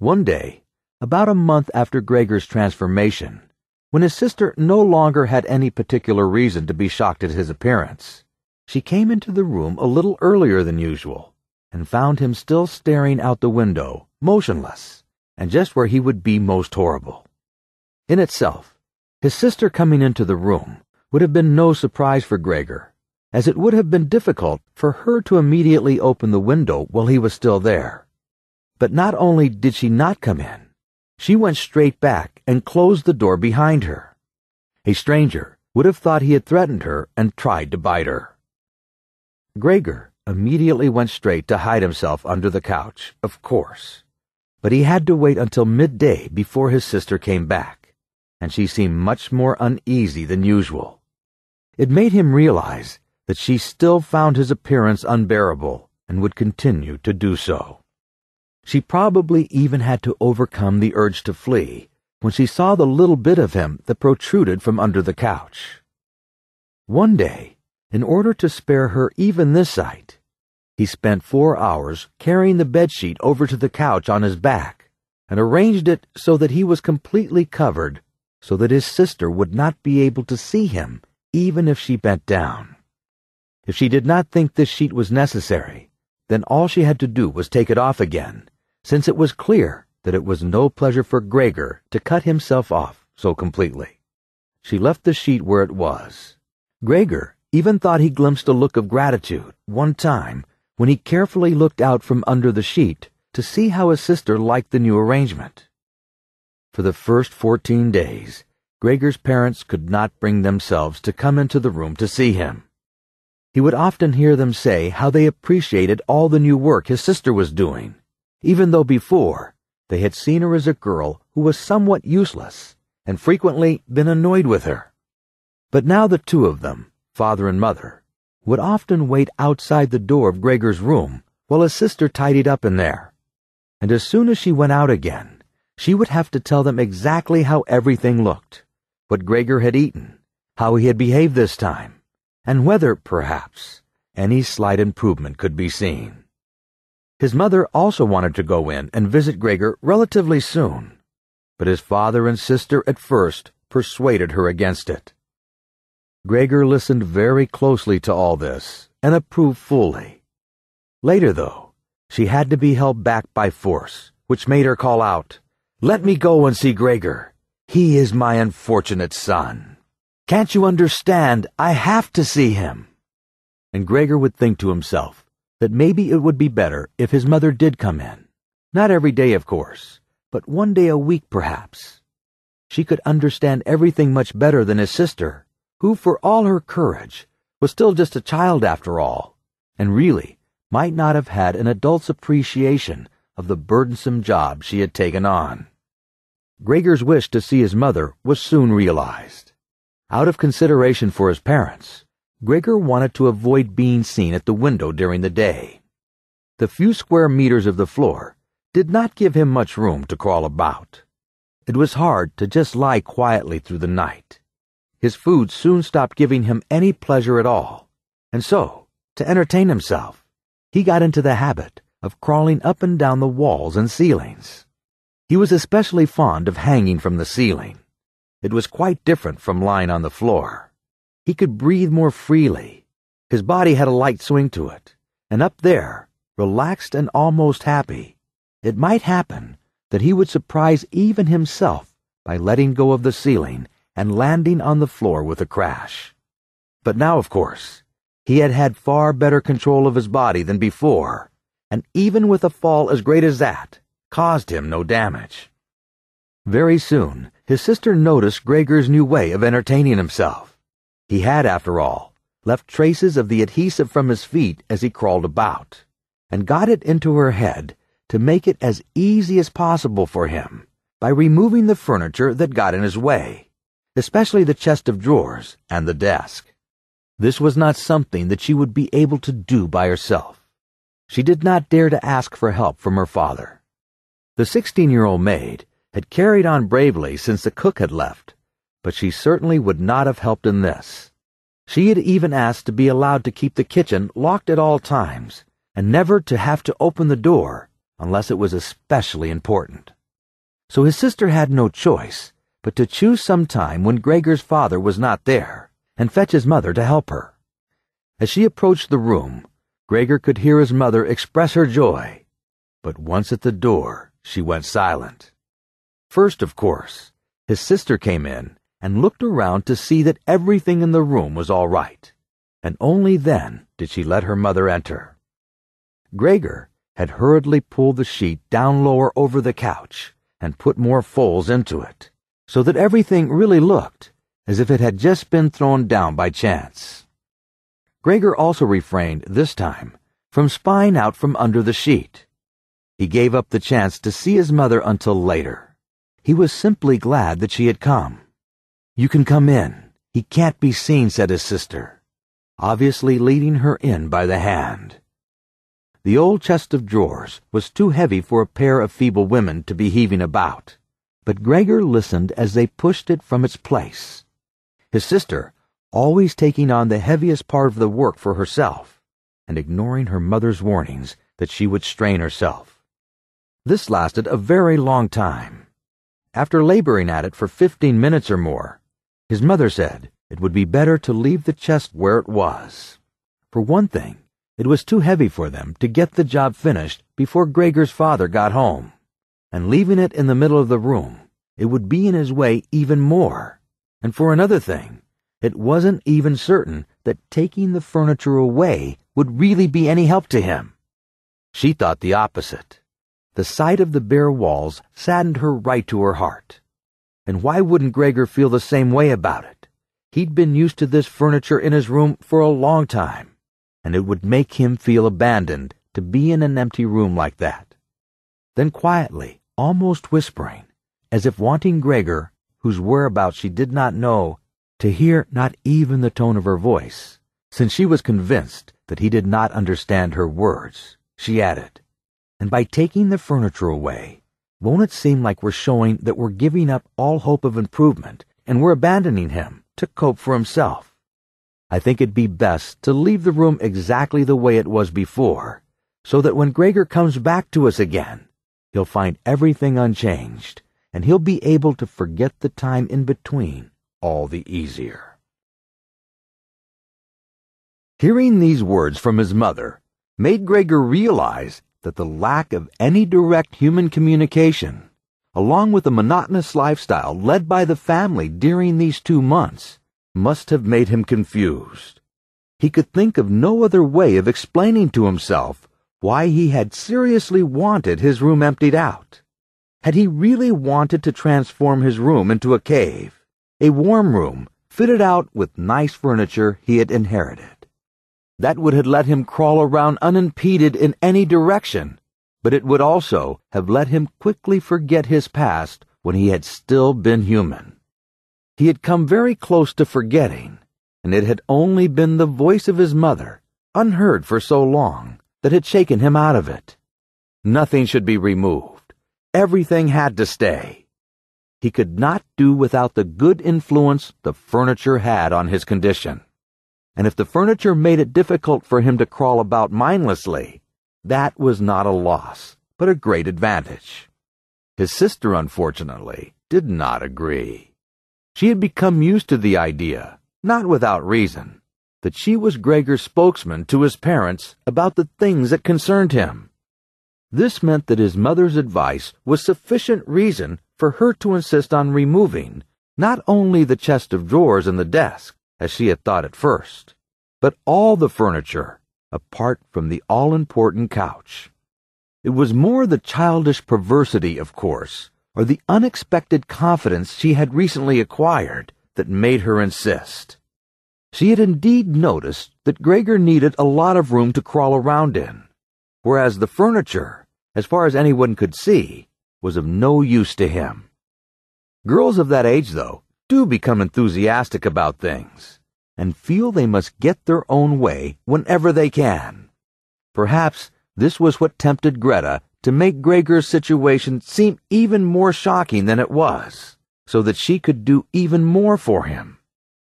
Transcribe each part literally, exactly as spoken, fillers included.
One day, about a month after Gregor's transformation, when his sister no longer had any particular reason to be shocked at his appearance, she came into the room a little earlier than usual and found him still staring out the window, motionless, and just where he would be most horrible. In itself, his sister coming into the room would have been no surprise for Gregor, as it would have been difficult for her to immediately open the window while he was still there. But not only did she not come in, she went straight back and closed the door behind her. A stranger would have thought he had threatened her and tried to bite her. Gregor immediately went straight to hide himself under the couch, of course, but he had to wait until midday before his sister came back, and she seemed much more uneasy than usual. It made him realize that she still found his appearance unbearable and would continue to do so. She probably even had to overcome the urge to flee when she saw the little bit of him that protruded from under the couch. One day, in order to spare her even this sight, he spent four hours carrying the bedsheet over to the couch on his back and arranged it so that he was completely covered, so that his sister would not be able to see him even if she bent down. If she did not think this sheet was necessary, then all she had to do was take it off again, since it was clear that it was no pleasure for Gregor to cut himself off so completely. She left the sheet where it was. Gregor even thought he glimpsed a look of gratitude one time when he carefully looked out from under the sheet to see how his sister liked the new arrangement. For the first fourteen days, Gregor's parents could not bring themselves to come into the room to see him. He would often hear them say how they appreciated all the new work his sister was doing, even though before they had seen her as a girl who was somewhat useless and frequently been annoyed with her. But now the two of them, father and mother, would often wait outside the door of Gregor's room while his sister tidied up in there. And as soon as she went out again, she would have to tell them exactly how everything looked, what Gregor had eaten, how he had behaved this time, and whether, perhaps, any slight improvement could be seen. His mother also wanted to go in and visit Gregor relatively soon, but his father and sister at first persuaded her against it. Gregor listened very closely to all this and approved fully. Later, though, she had to be held back by force, which made her call out, "Let me go and see Gregor. He is my unfortunate son. Can't you understand? I have to see him." And Gregor would think to himself that maybe it would be better if his mother did come in. Not every day, of course, but one day a week perhaps. She could understand everything much better than his sister, who, for all her courage, was still just a child after all, and really might not have had an adult's appreciation of the burdensome job she had taken on. Gregor's wish to see his mother was soon realized. Out of consideration for his parents, Gregor wanted to avoid being seen at the window during the day. The few square meters of the floor did not give him much room to crawl about. It was hard to just lie quietly through the night. His food soon stopped giving him any pleasure at all, and so, to entertain himself, he got into the habit of crawling up and down the walls and ceilings. He was especially fond of hanging from the ceiling. It was quite different from lying on the floor. He could breathe more freely. His body had a light swing to it, and up there, relaxed and almost happy, it might happen that he would surprise even himself by letting go of the ceiling and landing on the floor with a crash. But now, of course, he had had far better control of his body than before, and even with a fall as great as that, caused him no damage. Very soon, his sister noticed Gregor's new way of entertaining himself. He had, after all, left traces of the adhesive from his feet as he crawled about, and got it into her head to make it as easy as possible for him by removing the furniture that got in his way, especially the chest of drawers and the desk. This was not something that she would be able to do by herself. She did not dare to ask for help from her father. The sixteen-year-old maid had carried on bravely since the cook had left, but she certainly would not have helped in this. She had even asked to be allowed to keep the kitchen locked at all times, and never to have to open the door unless it was especially important. So his sister had no choice but to choose some time when Gregor's father was not there and fetch his mother to help her. As she approached the room, Gregor could hear his mother express her joy, but once at the door, she went silent. First, of course, his sister came in and looked around to see that everything in the room was all right, and only then did she let her mother enter. Gregor had hurriedly pulled the sheet down lower over the couch and put more folds into it, so that everything really looked as if it had just been thrown down by chance. Gregor also refrained, this time, from spying out from under the sheet. He gave up the chance to see his mother until later. He was simply glad that she had come. "You can come in. He can't be seen," said his sister, obviously leading her in by the hand. The old chest of drawers was too heavy for a pair of feeble women to be heaving about, but Gregor listened as they pushed it from its place. His sister, always taking on the heaviest part of the work for herself, and ignoring her mother's warnings that she would strain herself. This lasted a very long time. After laboring at it for fifteen minutes or more, his mother said it would be better to leave the chest where it was. For one thing, it was too heavy for them to get the job finished before Gregor's father got home, and leaving it in the middle of the room, it would be in his way even more. And for another thing, it wasn't even certain that taking the furniture away would really be any help to him. She thought the opposite. The sight of the bare walls saddened her right to her heart. And why wouldn't Gregor feel the same way about it? He'd been used to this furniture in his room for a long time, and it would make him feel abandoned to be in an empty room like that. Then quietly, almost whispering, as if wanting Gregor, whose whereabouts she did not know, to hear not even the tone of her voice, since she was convinced that he did not understand her words, she added, "And by taking the furniture away, won't it seem like we're showing that we're giving up all hope of improvement and we're abandoning him to cope for himself? I think it'd be best to leave the room exactly the way it was before, so that when Gregor comes back to us again, he'll find everything unchanged, and he'll be able to forget the time in between all the easier." Hearing these words from his mother made Gregor realize that the lack of any direct human communication, along with the monotonous lifestyle led by the family during these two months, must have made him confused. He could think of no other way of explaining to himself why he had seriously wanted his room emptied out. Had he really wanted to transform his room into a cave, a warm room fitted out with nice furniture he had inherited? That would have let him crawl around unimpeded in any direction, but it would also have let him quickly forget his past when he had still been human. He had come very close to forgetting, and it had only been the voice of his mother, unheard for so long, that had shaken him out of it. Nothing should be removed. Everything had to stay. He could not do without the good influence the furniture had on his condition. And if the furniture made it difficult for him to crawl about mindlessly, that was not a loss, but a great advantage. His sister, unfortunately, did not agree. She had become used to the idea, not without reason, that she was Gregor's spokesman to his parents about the things that concerned him. This meant that his mother's advice was sufficient reason for her to insist on removing not only the chest of drawers and the desk, as she had thought at first, but all the furniture, apart from the all-important couch. It was more the childish perversity, of course, or the unexpected confidence she had recently acquired that made her insist. She had indeed noticed that Gregor needed a lot of room to crawl around in, whereas the furniture, as far as anyone could see, was of no use to him. Girls of that age, though, do become enthusiastic about things, and feel they must get their own way whenever they can. Perhaps this was what tempted Greta to make Gregor's situation seem even more shocking than it was, so that she could do even more for him.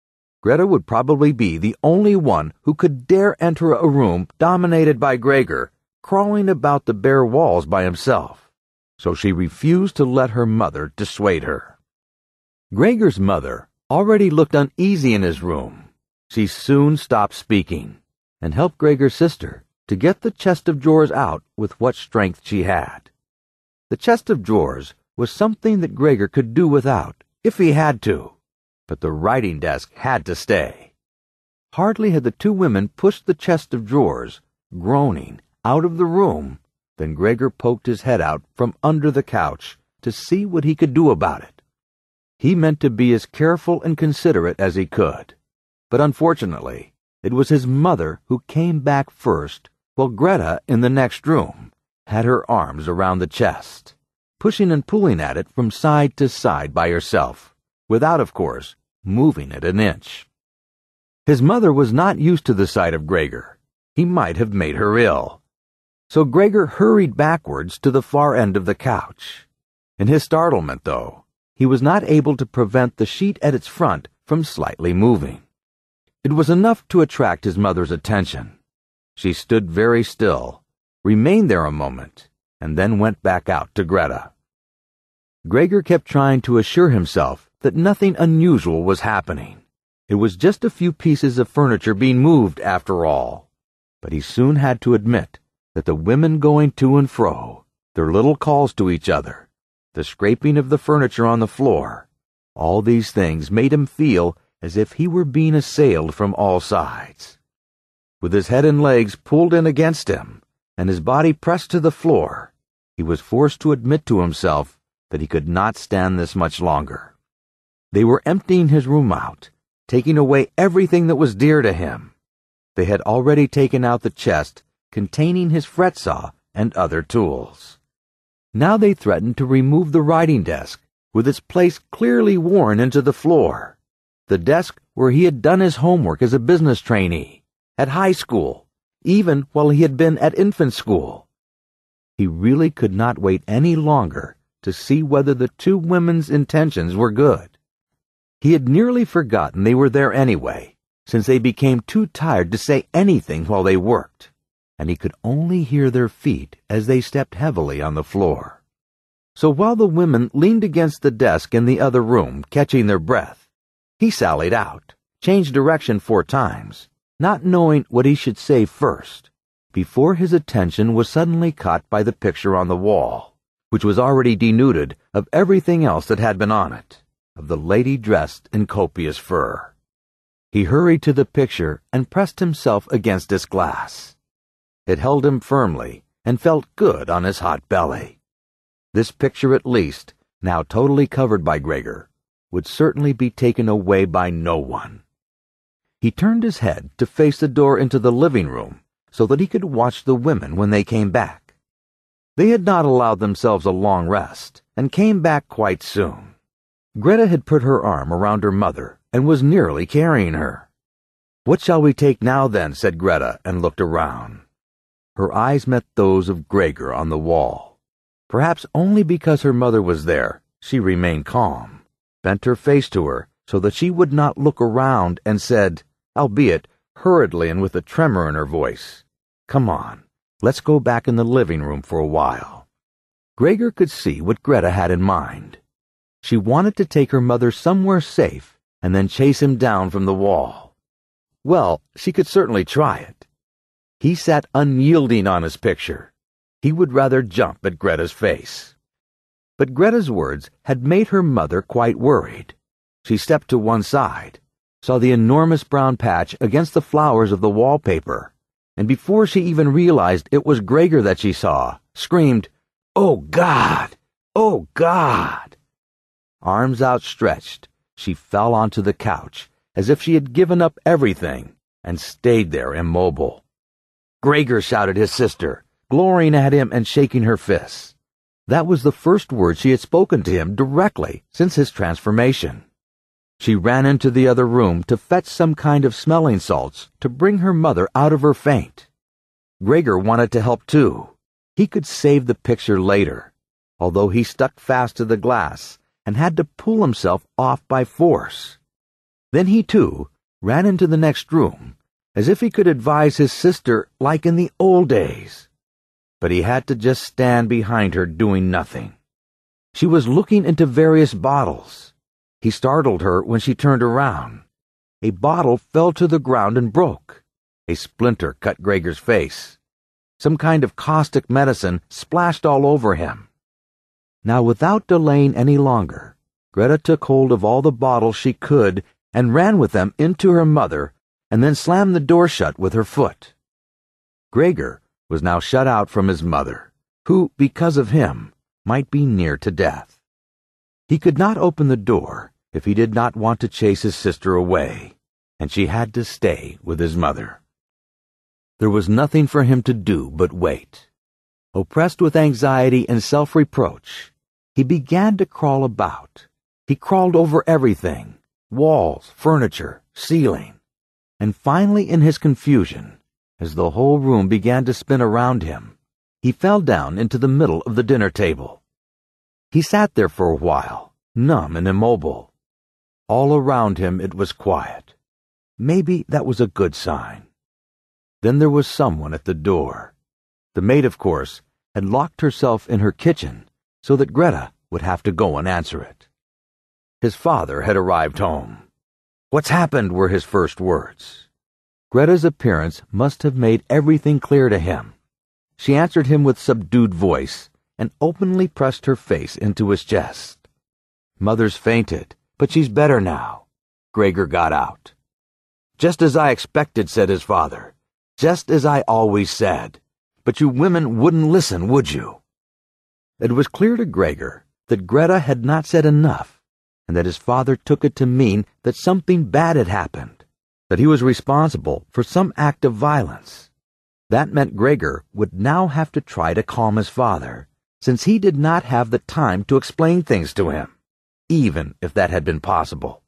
Greta would probably be the only one who could dare enter a room dominated by Gregor, crawling about the bare walls by himself, so she refused to let her mother dissuade her. Gregor's mother already looked uneasy in his room. She soon stopped speaking and helped Gregor's sister to get the chest of drawers out with what strength she had. The chest of drawers was something that Gregor could do without, if he had to, but the writing desk had to stay. Hardly had the two women pushed the chest of drawers, groaning, out of the room, than Gregor poked his head out from under the couch to see what he could do about it. He meant to be as careful and considerate as he could, but unfortunately, it was his mother who came back first, while Greta, in the next room, had her arms around the chest, pushing and pulling at it from side to side by herself, without, of course, moving it an inch. His mother was not used to the sight of Gregor. He might have made her ill. So Gregor hurried backwards to the far end of the couch. In his startlement, though, he was not able to prevent the sheet at its front from slightly moving. It was enough to attract his mother's attention. She stood very still, remained there a moment, and then went back out to Greta. Gregor kept trying to assure himself that nothing unusual was happening. It was just a few pieces of furniture being moved after all. But he soon had to admit that the women going to and fro, their little calls to each other, the scraping of the furniture on the floor, all these things made him feel as if he were being assailed from all sides. With his head and legs pulled in against him, and his body pressed to the floor, he was forced to admit to himself that he could not stand this much longer. They were emptying his room out, taking away everything that was dear to him. They had already taken out the chest containing his fret saw and other tools. Now they threatened to remove the writing desk, with its place clearly worn into the floor, the desk where he had done his homework as a business trainee, at high school, even while he had been at infant school. He really could not wait any longer to see whether the two women's intentions were good. He had nearly forgotten they were there anyway, since they became too tired to say anything while they worked, and he could only hear their feet as they stepped heavily on the floor. So while the women leaned against the desk in the other room, catching their breath, he sallied out, changed direction four times, not knowing what he should say first, before his attention was suddenly caught by the picture on the wall, which was already denuded of everything else that had been on it, of the lady dressed in copious fur. He hurried to the picture and pressed himself against its glass. It held him firmly and felt good on his hot belly. This picture, at least, now totally covered by Gregor, would certainly be taken away by no one. He turned his head to face the door into the living room so that he could watch the women when they came back. They had not allowed themselves a long rest and came back quite soon. Greta had put her arm around her mother and was nearly carrying her. "What shall we take now, then?" said Greta, and looked around. Her eyes met those of Gregor on the wall. Perhaps only because her mother was there, she remained calm, bent her face to her so that she would not look around, and said, albeit hurriedly and with a tremor in her voice, "Come on, let's go back in the living room for a while." Gregor could see what Greta had in mind. She wanted to take her mother somewhere safe and then chase him down from the wall. Well, she could certainly try it. He sat unyielding on his picture. He would rather jump at Greta's face. But Greta's words had made her mother quite worried. She stepped to one side, saw the enormous brown patch against the flowers of the wallpaper, and before she even realized it was Gregor that she saw, screamed, "Oh, God! Oh, God!" Arms outstretched, she fell onto the couch, as if she had given up everything, and stayed there immobile. "Gregor!" shouted his sister, glorying at him and shaking her fists. That was the first word she had spoken to him directly since his transformation. She ran into the other room to fetch some kind of smelling salts to bring her mother out of her faint. Gregor wanted to help too. He could save the picture later, although he stuck fast to the glass and had to pull himself off by force. Then he, too, ran into the next room, as if he could advise his sister like in the old days. but he had to just stand behind her doing nothing. She was looking into various bottles. He startled her when she turned around. A bottle fell to the ground and broke. A splinter cut Gregor's face. Some kind of caustic medicine splashed all over him. Now, without delaying any longer, Greta took hold of all the bottles she could and ran with them into her mother, and then slammed the door shut with her foot. Gregor was now shut out from his mother, who, because of him, might be near to death. He could not open the door if he did not want to chase his sister away, and she had to stay with his mother. There was nothing for him to do but wait. Oppressed with anxiety and self-reproach, he began to crawl about. He crawled over everything, walls, furniture, ceiling, and finally, in his confusion, as the whole room began to spin around him, he fell down into the middle of the dinner table. He sat there for a while, numb and immobile. All around him it was quiet. Maybe that was a good sign. Then there was someone at the door. The maid, of course, had locked herself in her kitchen so that Greta would have to go and answer it. His father had arrived home. "What's happened?" were his first words. Greta's appearance must have made everything clear to him. She answered him with subdued voice and openly pressed her face into his chest. "Mother's fainted, but she's better now." Gregor got out. "Just as I expected," said his father. "Just as I always said. But you women wouldn't listen, would you?" It was clear to Gregor that Greta had not said enough, and that his father took it to mean that something bad had happened, that he was responsible for some act of violence. That meant Gregor would now have to try to calm his father, since he did not have the time to explain things to him, even if that had been possible.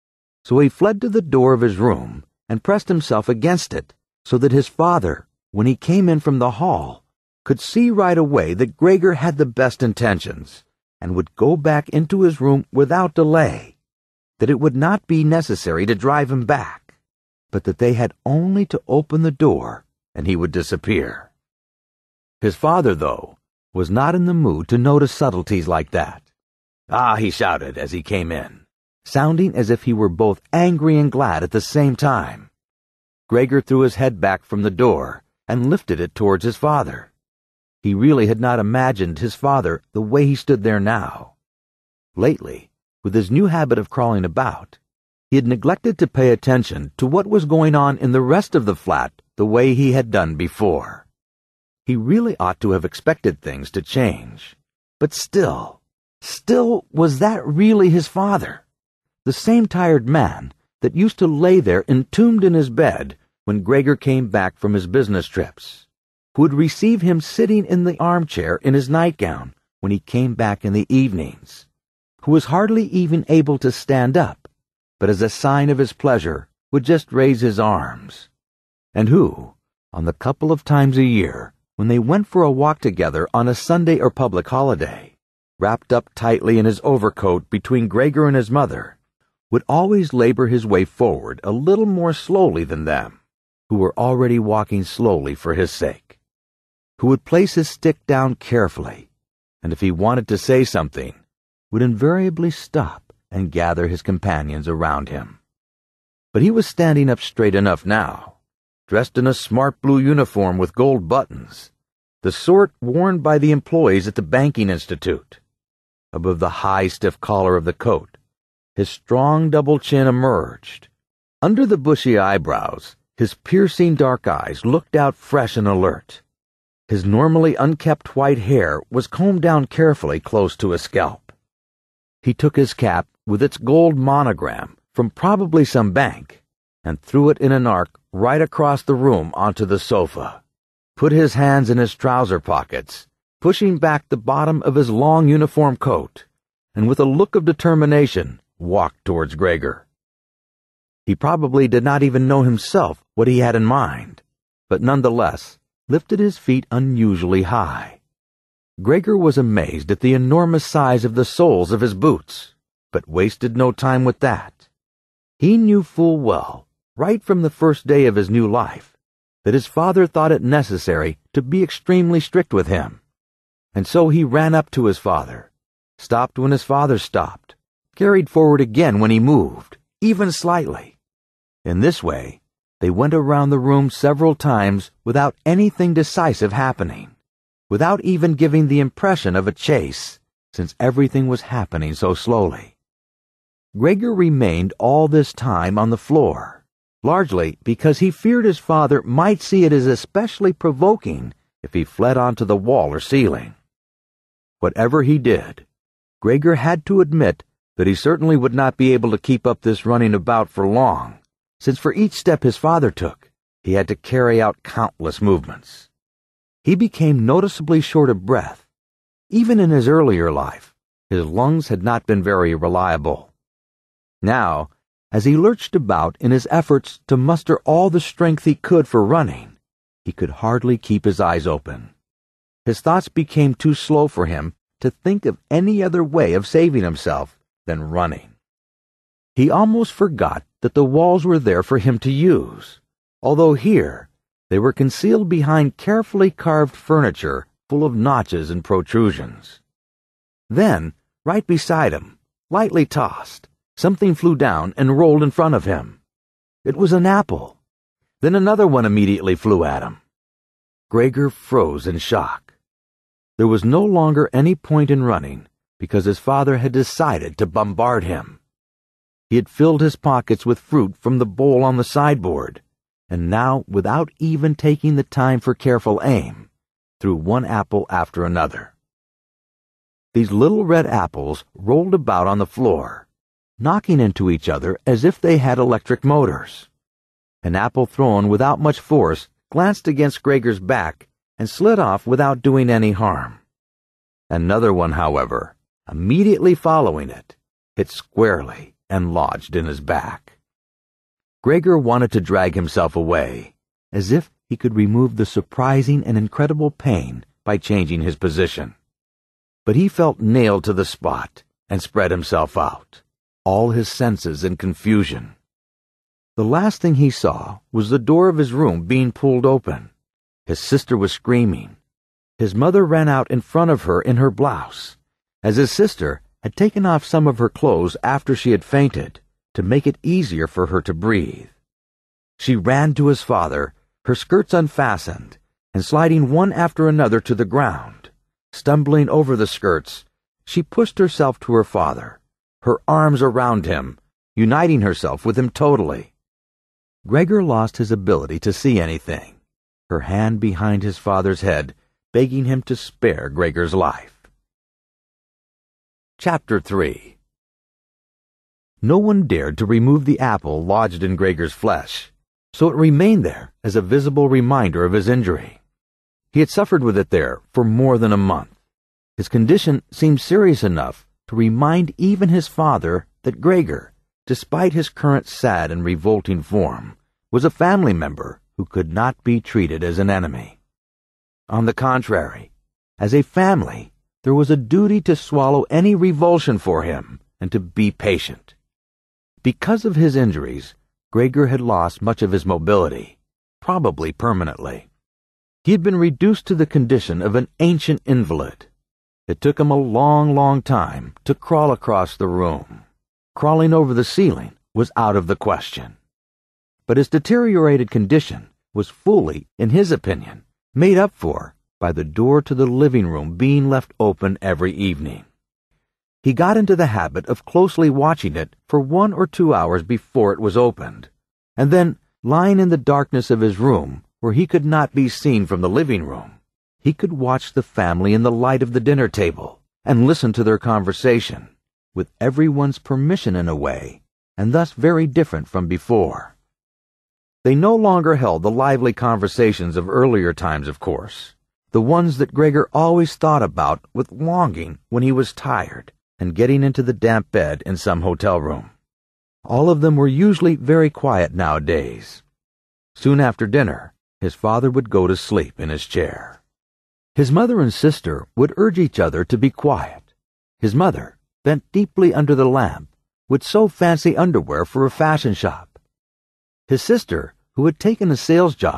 So he fled to the door of his room and pressed himself against it, so that his father, when he came in from the hall, could see right away that Gregor had the best intentions and would go back into his room without delay, that it would not be necessary to drive him back, but that they had only to open the door and he would disappear. His father, though, was not in the mood to notice subtleties like that. "Ah," he shouted as he came in, sounding as if he were both angry and glad at the same time. Gregor threw his head back from the door and lifted it towards his father. He really had not imagined his father the way he stood there now. Lately, with his new habit of crawling about, he had neglected to pay attention to what was going on in the rest of the flat the way he had done before. He really ought to have expected things to change. But still, still, was that really his father? The same tired man that used to lay there entombed in his bed when Gregor came back from his business trips, who would receive him sitting in the armchair in his nightgown when he came back in the evenings, who was hardly even able to stand up, but as a sign of his pleasure would just raise his arms, and who, on the couple of times a year when they went for a walk together on a Sunday or public holiday, wrapped up tightly in his overcoat between Gregor and his mother, would always labor his way forward a little more slowly than them, who were already walking slowly for his sake, who would place his stick down carefully, and if he wanted to say something, would invariably stop and gather his companions around him. But he was standing up straight enough now, dressed in a smart blue uniform with gold buttons, the sort worn by the employees at the banking institute. Above the high, stiff collar of the coat, his strong double chin emerged. Under the bushy eyebrows, his piercing dark eyes looked out fresh and alert. His normally unkempt white hair was combed down carefully close to his scalp. He took his cap with its gold monogram from probably some bank and threw it in an arc right across the room onto the sofa, put his hands in his trouser pockets, pushing back the bottom of his long uniform coat, and with a look of determination walked towards Gregor. He probably did not even know himself what he had in mind, but nonetheless lifted his feet unusually high. Gregor was amazed at the enormous size of the soles of his boots, but wasted no time with that. He knew full well, right from the first day of his new life, that his father thought it necessary to be extremely strict with him. And so he ran up to his father, stopped when his father stopped, carried forward again when he moved, even slightly. In this way, they went around the room several times without anything decisive happening, without even giving the impression of a chase, since everything was happening so slowly. Gregor remained all this time on the floor, largely because he feared his father might see it as especially provoking if he fled onto the wall or ceiling. Whatever he did, Gregor had to admit that he certainly would not be able to keep up this running about for long, since for each step his father took, he had to carry out countless movements. He became noticeably short of breath. Even in his earlier life, his lungs had not been very reliable. Now, as he lurched about in his efforts to muster all the strength he could for running, he could hardly keep his eyes open. His thoughts became too slow for him to think of any other way of saving himself than running. He almost forgot that the walls were there for him to use, although here they were concealed behind carefully carved furniture full of notches and protrusions. Then, right beside him, lightly tossed, something flew down and rolled in front of him. It was an apple. Then another one immediately flew at him. Gregor froze in shock. There was no longer any point in running because his father had decided to bombard him. He had filled his pockets with fruit from the bowl on the sideboard, and now, without even taking the time for careful aim, threw one apple after another. These little red apples rolled about on the floor, knocking into each other as if they had electric motors. An apple thrown without much force glanced against Gregor's back and slid off without doing any harm. Another one, however, immediately following it, hit squarely and lodged in his back. Gregor wanted to drag himself away, as if he could remove the surprising and incredible pain by changing his position. But he felt nailed to the spot and spread himself out, all his senses in confusion. The last thing he saw was the door of his room being pulled open. His sister was screaming. His mother ran out in front of her in her blouse, as his sister had taken off some of her clothes after she had fainted to make it easier for her to breathe. She ran to his father, her skirts unfastened, and sliding one after another to the ground. Stumbling over the skirts, she pushed herself to her father, her arms around him, uniting herself with him totally. Gregor lost his ability to see anything, her hand behind his father's head, begging him to spare Gregor's life. Chapter three. No one dared to remove the apple lodged in Gregor's flesh, so it remained there as a visible reminder of his injury. He had suffered with it there for more than a month. His condition seemed serious enough to remind even his father that Gregor, despite his current sad and revolting form, was a family member who could not be treated as an enemy. On the contrary, as a family, there was a duty to swallow any revulsion for him and to be patient. Because of his injuries, Gregor had lost much of his mobility, probably permanently. He had been reduced to the condition of an ancient invalid. It took him a long, long time to crawl across the room. Crawling over the ceiling was out of the question. But his deteriorated condition was fully, in his opinion, made up for by the door to the living room being left open every evening. He got into the habit of closely watching it for one or two hours before it was opened, and then, lying in the darkness of his room, where he could not be seen from the living room, he could watch the family in the light of the dinner table and listen to their conversation, with everyone's permission in a way, and thus very different from before. They no longer held the lively conversations of earlier times, of course, the ones that Gregor always thought about with longing when he was tired and getting into the damp bed in some hotel room. All of them were usually very quiet nowadays. Soon after dinner, his father would go to sleep in his chair. His mother and sister would urge each other to be quiet. His mother, bent deeply under the lamp, would sew fancy underwear for a fashion shop. His sister, who had taken a sales job,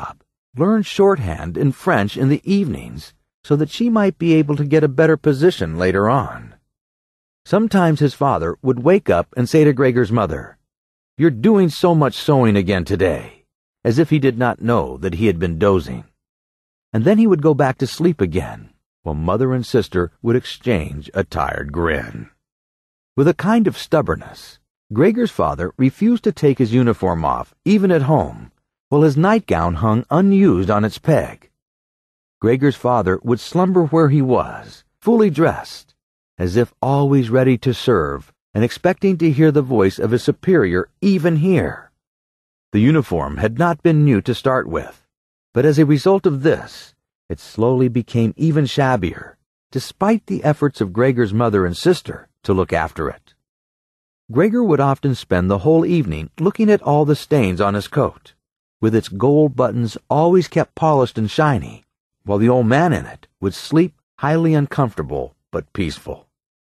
learn shorthand and French in the evenings so that she might be able to get a better position later on. Sometimes his father would wake up and say to Gregor's mother, "You're doing so much sewing again today," as if he did not know that he had been dozing. And then he would go back to sleep again, while mother and sister would exchange a tired grin. With a kind of stubbornness, Gregor's father refused to take his uniform off, even at home, while his nightgown hung unused on its peg. Gregor's father would slumber where he was, fully dressed, as if always ready to serve and expecting to hear the voice of his superior even here. The uniform had not been new to start with, but as a result of this, it slowly became even shabbier, despite the efforts of Gregor's mother and sister to look after it. Gregor would often spend the whole evening looking at all the stains on his coat, with its gold buttons always kept polished and shiny, while the old man in it would sleep highly uncomfortable but peaceful.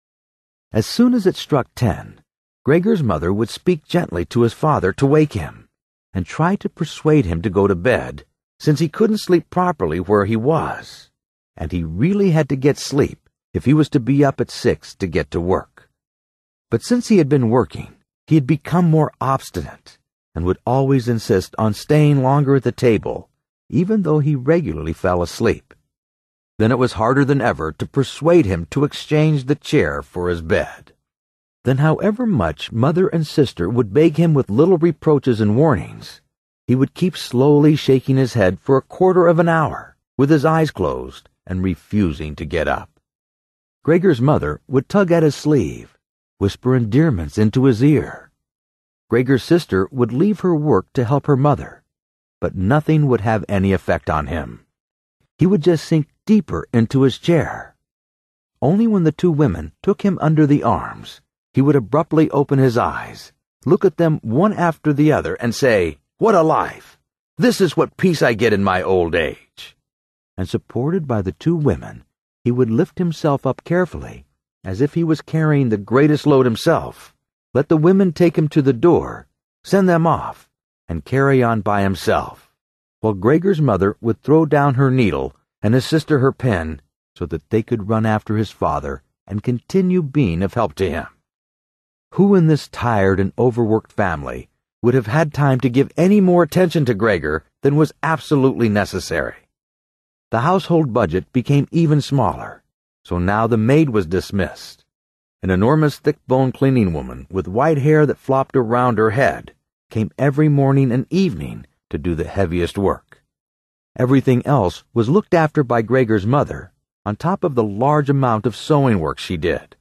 As soon as it struck ten, Gregor's mother would speak gently to his father to wake him, and try to persuade him to go to bed, since he couldn't sleep properly where he was, and he really had to get sleep if he was to be up at six to get to work. But since he had been working, he had become more obstinate, and would always insist on staying longer at the table, even though he regularly fell asleep. Then it was harder than ever to persuade him to exchange the chair for his bed. Then however much mother and sister would beg him with little reproaches and warnings, he would keep slowly shaking his head for a quarter of an hour, with his eyes closed and refusing to get up. Gregor's mother would tug at his sleeve, whisper endearments into his ear. Gregor's sister would leave her work to help her mother, but nothing would have any effect on him. He would just sink deeper into his chair. Only when the two women took him under the arms, he would abruptly open his eyes, look at them one after the other, and say, "What a life! This is what peace I get in my old age." And supported by the two women, he would lift himself up carefully, as if he was carrying the greatest load himself, let the women take him to the door, send them off, and carry on by himself, while Gregor's mother would throw down her needle and his sister her pen so that they could run after his father and continue being of help to him. Who in this tired and overworked family would have had time to give any more attention to Gregor than was absolutely necessary? The household budget became even smaller, so now the maid was dismissed. An enormous thick-boned cleaning woman with white hair that flopped around her head came every morning and evening to do the heaviest work. Everything else was looked after by Gregor's mother, on top of the large amount of sewing work she did.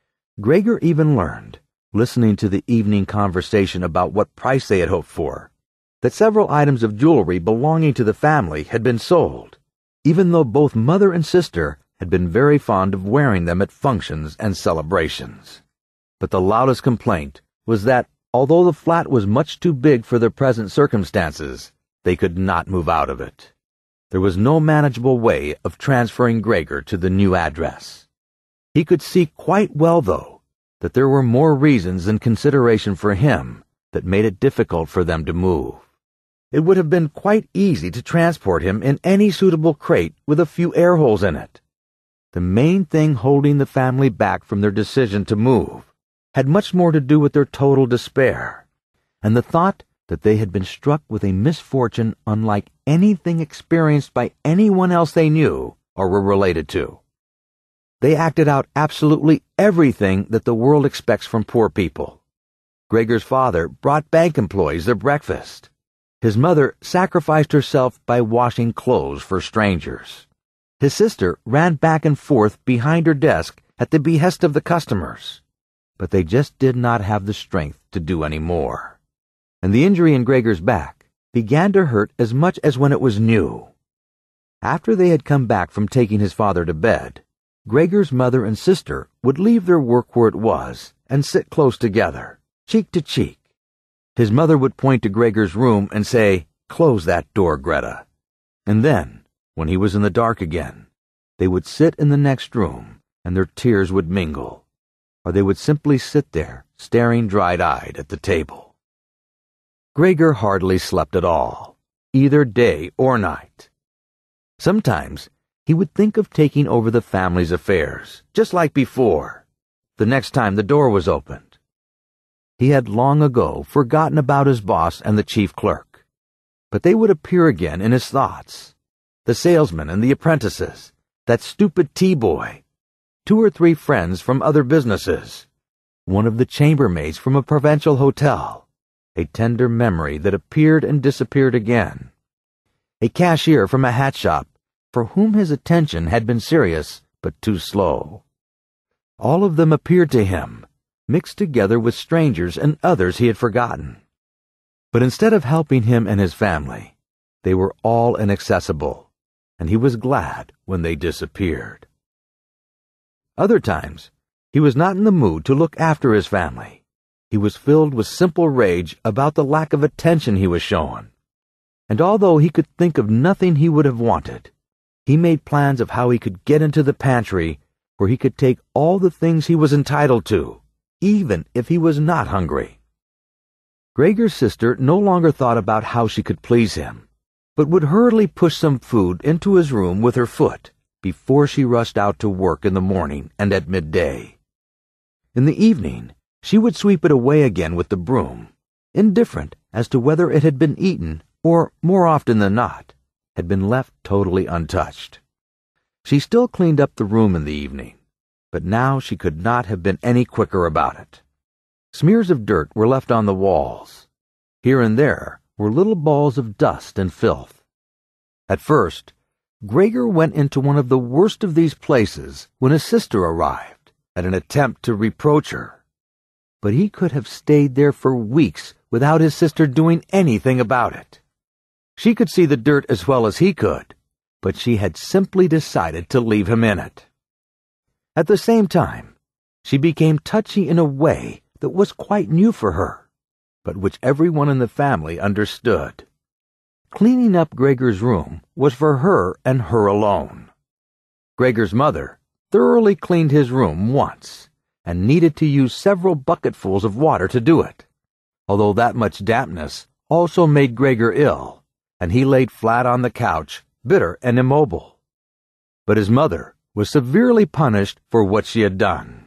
Gregor even learned, listening to the evening conversation about what price they had hoped for, that several items of jewelry belonging to the family had been sold, even though both mother and sister had been very fond of wearing them at functions and celebrations. But the loudest complaint was that, although the flat was much too big for their present circumstances, they could not move out of it. There was no manageable way of transferring Gregor to the new address. He could see quite well, though, that there were more reasons than consideration for him that made it difficult for them to move. It would have been quite easy to transport him in any suitable crate with a few air holes in it. The main thing holding the family back from their decision to move had much more to do with their total despair, and the thought that they had been struck with a misfortune unlike anything experienced by anyone else they knew or were related to. They acted out absolutely everything that the world expects from poor people. Gregor's father brought bank employees their breakfast. His mother sacrificed herself by washing clothes for strangers. His sister ran back and forth behind her desk at the behest of the customers. But they just did not have the strength to do any more. And the injury in Gregor's back began to hurt as much as when it was new. After they had come back from taking his father to bed, Gregor's mother and sister would leave their work where it was and sit close together, cheek to cheek. His mother would point to Gregor's room and say, "Close that door, Greta." And then, when he was in the dark again, they would sit in the next room and their tears would mingle, or they would simply sit there, staring dried-eyed at the table. Gregor hardly slept at all. either day or night. Sometimes he would think of taking over the family's affairs, just like before, the next time the door was opened. He had long ago forgotten about his boss and the chief clerk, but they would appear again in his thoughts. The salesman and the apprentices, that stupid tea boy, two or three friends from other businesses, one of the chambermaids from a provincial hotel, a tender memory that appeared and disappeared again, a cashier from a hat shop for whom his attention had been serious but too slow. All of them appeared to him, mixed together with strangers and others he had forgotten. But instead of helping him and his family, they were all inaccessible, and he was glad when they disappeared. Other times, he was not in the mood to look after his family. He was filled with simple rage about the lack of attention he was shown. And although he could think of nothing he would have wanted, he made plans of how he could get into the pantry where he could take all the things he was entitled to, even if he was not hungry. Gregor's sister no longer thought about how she could please him, but would hurriedly push some food into his room with her foot before she rushed out to work in the morning and at midday. In the evening, she would sweep it away again with the broom, indifferent as to whether it had been eaten or, more often than not, had been left totally untouched. She still cleaned up the room in the evening, but now she could not have been any quicker about it. Smears of dirt were left on the walls. Here and there were little balls of dust and filth. At first, Gregor went into one of the worst of these places when his sister arrived, at an attempt to reproach her. But he could have stayed there for weeks without his sister doing anything about it. She could see the dirt as well as he could, but she had simply decided to leave him in it. At the same time, she became touchy in a way that was quite new for her, but which everyone in the family understood. Cleaning up Gregor's room was for her and her alone. Gregor's mother thoroughly cleaned his room once, and needed to use several bucketfuls of water to do it, although that much dampness also made Gregor ill, and he laid flat on the couch, bitter and immobile. But his mother was severely punished for what she had done.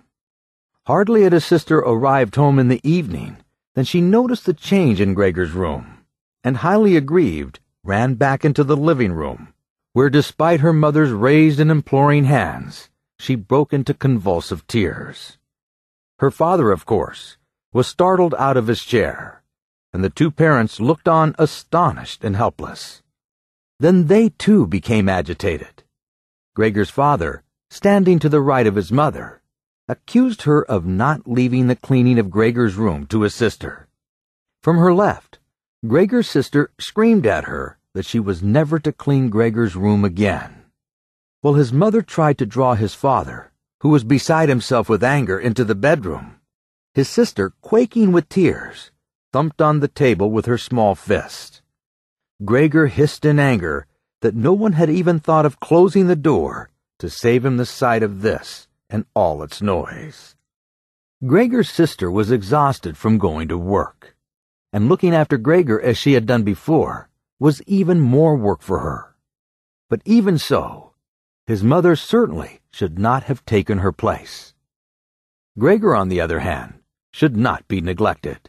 Hardly had his sister arrived home in the evening than she noticed the change in Gregor's room, and highly aggrieved, ran back into the living room, where despite her mother's raised and imploring hands, she broke into convulsive tears. Her father, of course, was startled out of his chair, and the two parents looked on astonished and helpless. Then they too became agitated. Gregor's father, standing to the right of his mother, accused her of not leaving the cleaning of Gregor's room to his sister. From her left, Gregor's sister screamed at her that she was never to clean Gregor's room again, while his mother tried to draw his father, who was beside himself with anger, into the bedroom. His sister, quaking with tears, thumped on the table with her small fist. Gregor hissed in anger that no one had even thought of closing the door to save him the sight of this and all its noise. Gregor's sister was exhausted from going to work, and looking after Gregor as she had done before was even more work for her. But even so, his mother certainly should not have taken her place. Gregor, on the other hand, should not be neglected.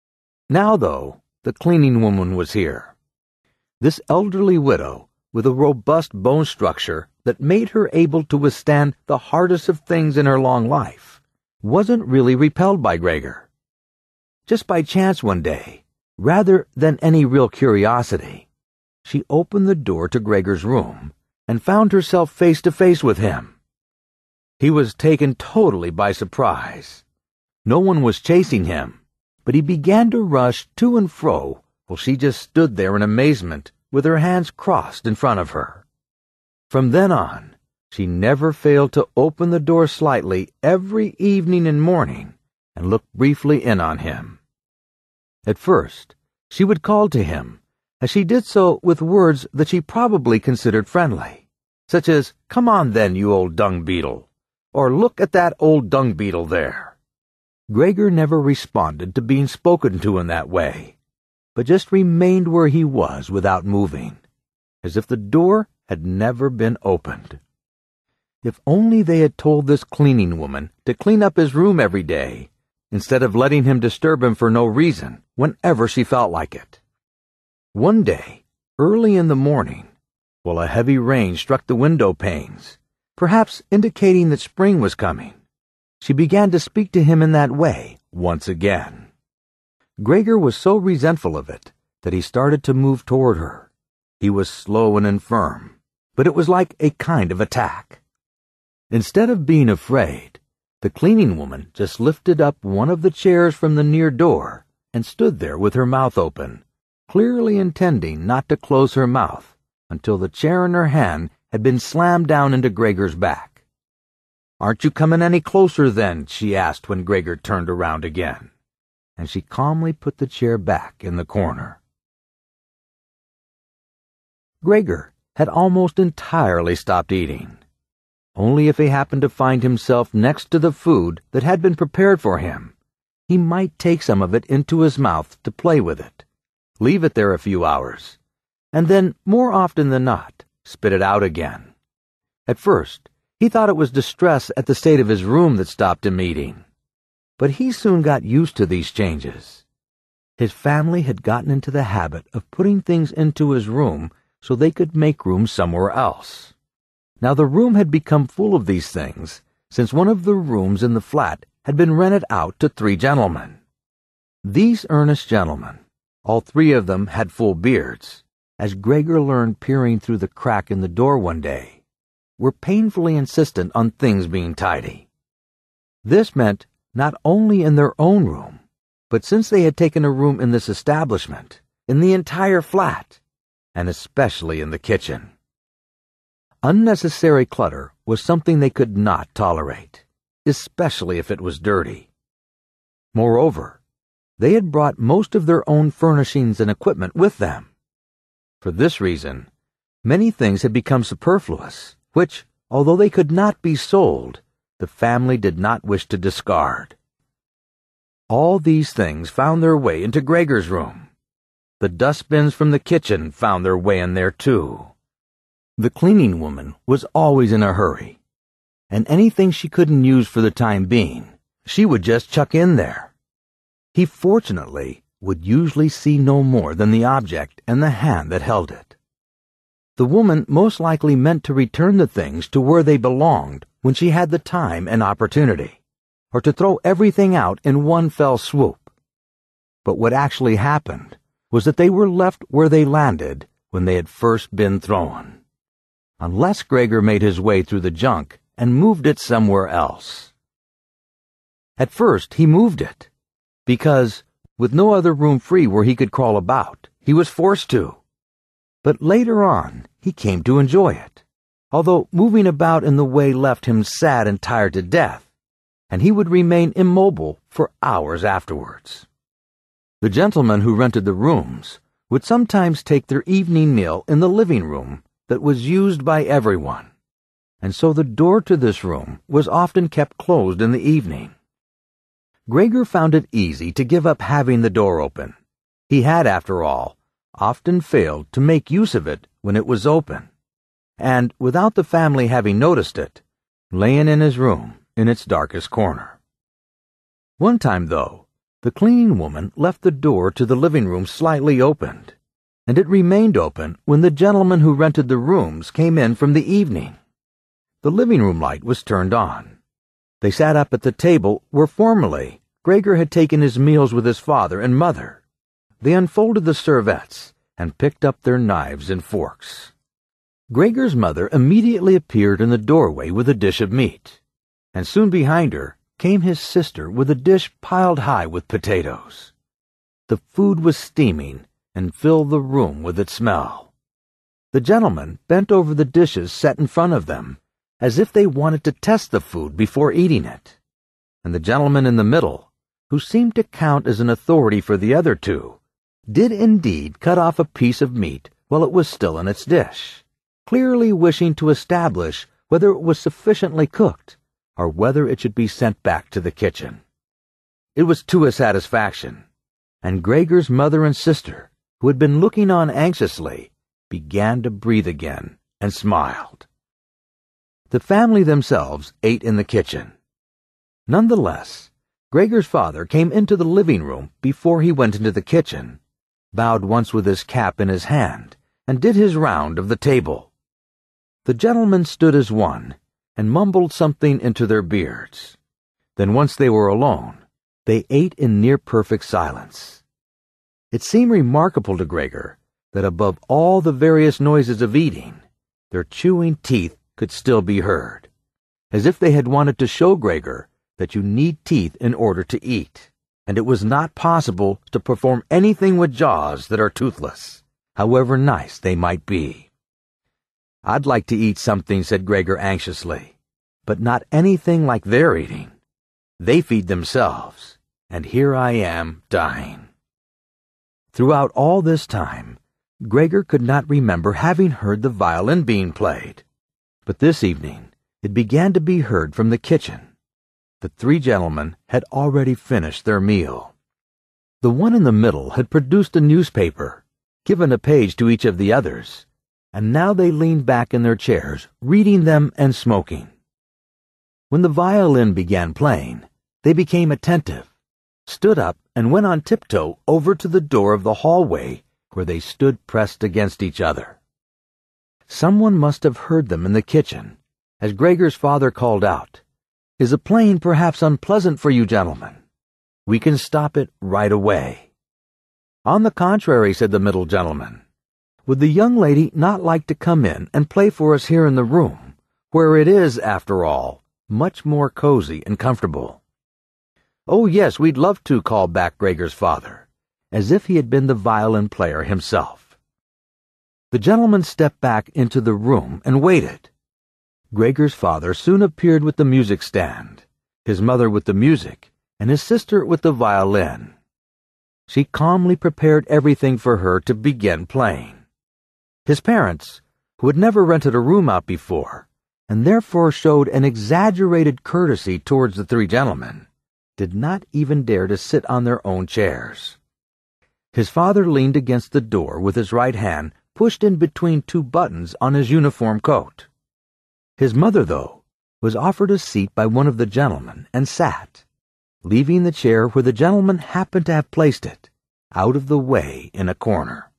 Now, though, the cleaning woman was here. This elderly widow, with a robust bone structure that made her able to withstand the hardest of things in her long life, wasn't really repelled by Gregor. Just by chance one day, rather than any real curiosity, she opened the door to Gregor's room and found herself face to face with him. He was taken totally by surprise. No one was chasing him, but he began to rush to and fro while she just stood there in amazement with her hands crossed in front of her. From then on, she never failed to open the door slightly every evening and morning and look briefly in on him. At first, she would call to him, as she did so with words that she probably considered friendly, such as, "Come on then, you old dung beetle," or "Look at that old dung beetle there." Gregor never responded to being spoken to in that way, but just remained where he was without moving, as if the door had never been opened. If only they had told this cleaning woman to clean up his room every day, instead of letting him disturb him for no reason, whenever she felt like it. One day, early in the morning, while a heavy rain struck the window panes, perhaps indicating that spring was coming, she began to speak to him in that way once again. Gregor was so resentful of it that he started to move toward her. He was slow and infirm, but it was like a kind of attack. Instead of being afraid, the cleaning woman just lifted up one of the chairs from the near door and stood there with her mouth open, clearly intending not to close her mouth until the chair in her hand had been slammed down into Gregor's back. "Aren't you coming any closer then?" she asked when Gregor turned around again, and she calmly put the chair back in the corner. Gregor had almost entirely stopped eating. Only if he happened to find himself next to the food that had been prepared for him, he might take some of it into his mouth to play with it, leave it there a few hours, and then, more often than not, spit it out again. At first, he thought it was distress at the state of his room that stopped him eating, but he soon got used to these changes. His family had gotten into the habit of putting things into his room so they could make room somewhere else. Now the room had become full of these things since one of the rooms in the flat had been rented out to three gentlemen. These earnest gentlemen, all three of them had full beards, as Gregor learned peering through the crack in the door one day, were painfully insistent on things being tidy. This meant not only in their own room, but since they had taken a room in this establishment, in the entire flat, and especially in the kitchen. Unnecessary clutter was something they could not tolerate, especially if it was dirty. Moreover, they had brought most of their own furnishings and equipment with them. For this reason, many things had become superfluous, which, although they could not be sold, the family did not wish to discard. All these things found their way into Gregor's room. The dustbins from the kitchen found their way in there too. The cleaning woman was always in a hurry, and anything she couldn't use for the time being, she would just chuck in there. He fortunately would usually see no more than the object and the hand that held it. The woman most likely meant to return the things to where they belonged when she had the time and opportunity, or to throw everything out in one fell swoop. But what actually happened was that they were left where they landed when they had first been thrown, unless Gregor made his way through the junk and moved it somewhere else. At first he moved it, because, with no other room free where he could crawl about, he was forced to. But later on he came to enjoy it, although moving about in the way left him sad and tired to death, and he would remain immobile for hours afterwards. The gentlemen who rented the rooms would sometimes take their evening meal in the living room that was used by everyone, and so the door to this room was often kept closed in the evening. Gregor found it easy to give up having the door open. He had, after all, often failed to make use of it when it was open, and, without the family having noticed it, layin' in his room in its darkest corner. One time, though, the cleaning woman left the door to the living room slightly opened, and it remained open when the gentleman who rented the rooms came in from the evening. The living room light was turned on. They sat up at the table where formerly Gregor had taken his meals with his father and mother. They unfolded the serviettes and picked up their knives and forks. Gregor's mother immediately appeared in the doorway with a dish of meat, and soon behind her came his sister with a dish piled high with potatoes. The food was steaming and filled the room with its smell. The gentlemen bent over the dishes set in front of them, as if they wanted to test the food before eating it, and the gentleman in the middle, who seemed to count as an authority for the other two, did indeed cut off a piece of meat while it was still in its dish, clearly wishing to establish whether it was sufficiently cooked, or whether it should be sent back to the kitchen. It was to his satisfaction, and Gregor's mother and sister, who had been looking on anxiously, began to breathe again and smiled. The family themselves ate in the kitchen. Nonetheless, Gregor's father came into the living room before he went into the kitchen, bowed once with his cap in his hand, and did his round of the table. The gentlemen stood as one, and mumbled something into their beards. Then once they were alone, they ate in near-perfect silence. It seemed remarkable to Gregor that above all the various noises of eating, their chewing teeth could still be heard, as if they had wanted to show Gregor that you need teeth in order to eat, and it was not possible to perform anything with jaws that are toothless, however nice they might be. "I'd like to eat something," said Gregor anxiously, "but not anything like they're eating. They feed themselves, and here I am dying." Throughout all this time, Gregor could not remember having heard the violin being played, but this evening it began to be heard from the kitchen. The three gentlemen had already finished their meal. The one in the middle had produced a newspaper, given a page to each of the others, and now they leaned back in their chairs, reading them and smoking. When the violin began playing, they became attentive, stood up, and went on tiptoe over to the door of the hallway, where they stood pressed against each other. Someone must have heard them in the kitchen, as Gregor's father called out, "Is a plane perhaps unpleasant for you gentlemen? We can stop it right away." "On the contrary," said the middle gentleman. "Would the young lady not like to come in and play for us here in the room, where it is, after all, much more cozy and comfortable?" "Oh, yes, we'd love to," called back Gregor's father, as if he had been the violin player himself. The gentleman stepped back into the room and waited. Gregor's father soon appeared with the music stand, his mother with the music, and his sister with the violin. She calmly prepared everything for her to begin playing. His parents, who had never rented a room out before, and therefore showed an exaggerated courtesy towards the three gentlemen, did not even dare to sit on their own chairs. His father leaned against the door with his right hand pushed in between two buttons on his uniform coat. His mother, though, was offered a seat by one of the gentlemen and sat, leaving the chair where the gentleman happened to have placed it, out of the way in a corner.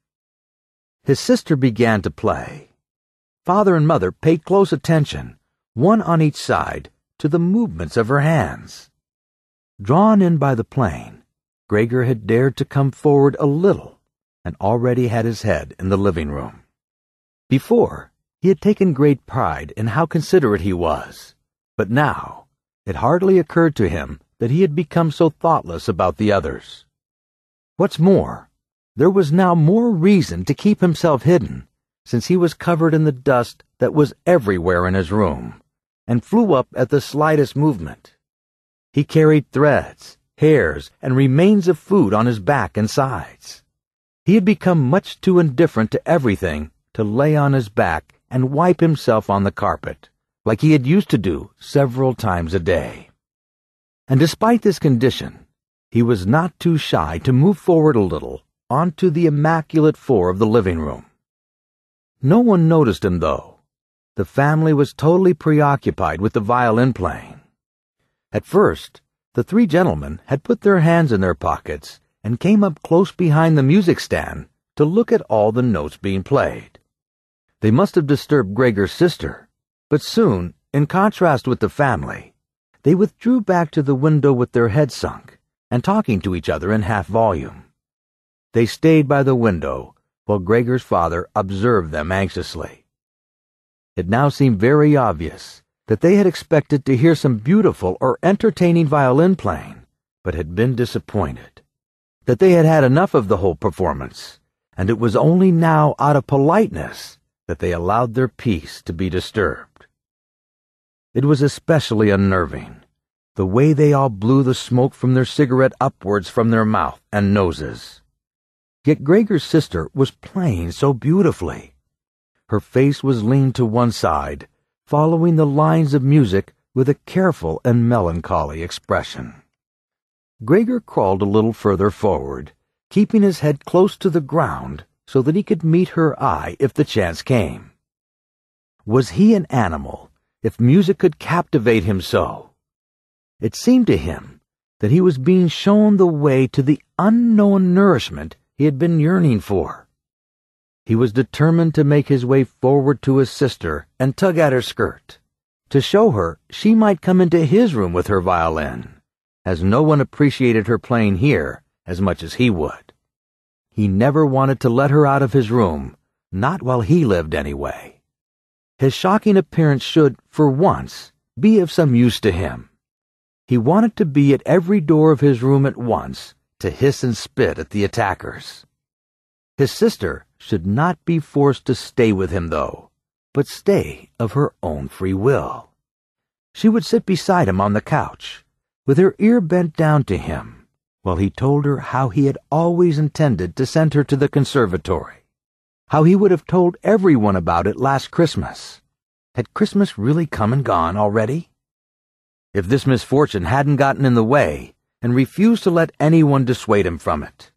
His sister began to play. Father and mother paid close attention, one on each side, to the movements of her hands. Drawn in by the playing, Gregor had dared to come forward a little, and already had his head in the living room. Before, he had taken great pride in how considerate he was, but now it hardly occurred to him that he had become so thoughtless about the others. What's more, there was now more reason to keep himself hidden, since he was covered in the dust that was everywhere in his room, and flew up at the slightest movement. He carried threads, hairs, and remains of food on his back and sides. He had become much too indifferent to everything to lay on his back and wipe himself on the carpet, like he had used to do several times a day. And despite this condition, he was not too shy to move forward a little onto the immaculate floor of the living room. No one noticed him, though. The family was totally preoccupied with the violin playing. At first, the three gentlemen had put their hands in their pockets and came up close behind the music stand to look at all the notes being played. They must have disturbed Gregor's sister, but soon, in contrast with the family, they withdrew back to the window with their heads sunk and talking to each other in half volume. They stayed by the window while Gregor's father observed them anxiously. It now seemed very obvious that they had expected to hear some beautiful or entertaining violin playing, but had been disappointed. That they had had enough of the whole performance, and it was only now out of politeness that they allowed their peace to be disturbed. It was especially unnerving, the way they all blew the smoke from their cigarette upwards from their mouth and noses. Yet Gregor's sister was playing so beautifully. Her face was leaned to one side, following the lines of music with a careful and melancholy expression. Gregor crawled a little further forward keeping his head close to the ground so that he could meet her eye if the chance came. Was he an animal if music could captivate him so? It seemed to him that he was being shown the way to the unknown nourishment he had been yearning for. He was determined to make his way forward to his sister and tug at her skirt, to show her she might come into his room with her violin, as no one appreciated her playing here as much as he would. He never wanted to let her out of his room, not while he lived anyway. His shocking appearance should, for once, be of some use to him. He wanted to be at every door of his room at once, to hiss and spit at the attackers. His sister should not be forced to stay with him, though, but stay of her own free will. She would sit beside him on the couch, with her ear bent down to him, while he told her how he had always intended to send her to the conservatory, how he would have told everyone about it last Christmas. Had Christmas really come and gone already? If this misfortune hadn't gotten in the way, and refused to let anyone dissuade him from it.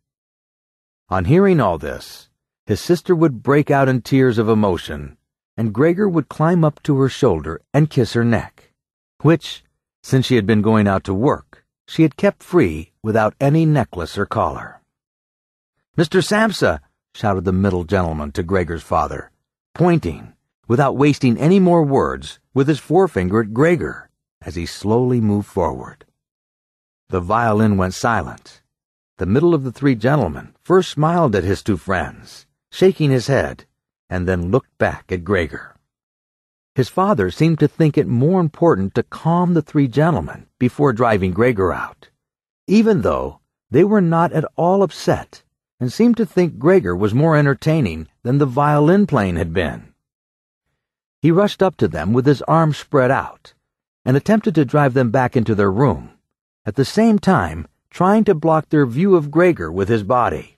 On hearing all this, his sister would break out in tears of emotion, and Gregor would climb up to her shoulder and kiss her neck, which, since she had been going out to work, she had kept free without any necklace or collar. "Mister Samsa!" shouted the middle gentleman to Gregor's father, pointing, without wasting any more words, with his forefinger at Gregor, as he slowly moved forward. The violin went silent. The middle of the three gentlemen first smiled at his two friends, shaking his head, and then looked back at Gregor. His father seemed to think it more important to calm the three gentlemen before driving Gregor out, even though they were not at all upset and seemed to think Gregor was more entertaining than the violin playing had been. He rushed up to them with his arms spread out and attempted to drive them back into their room, at the same time trying to block their view of Gregor with his body.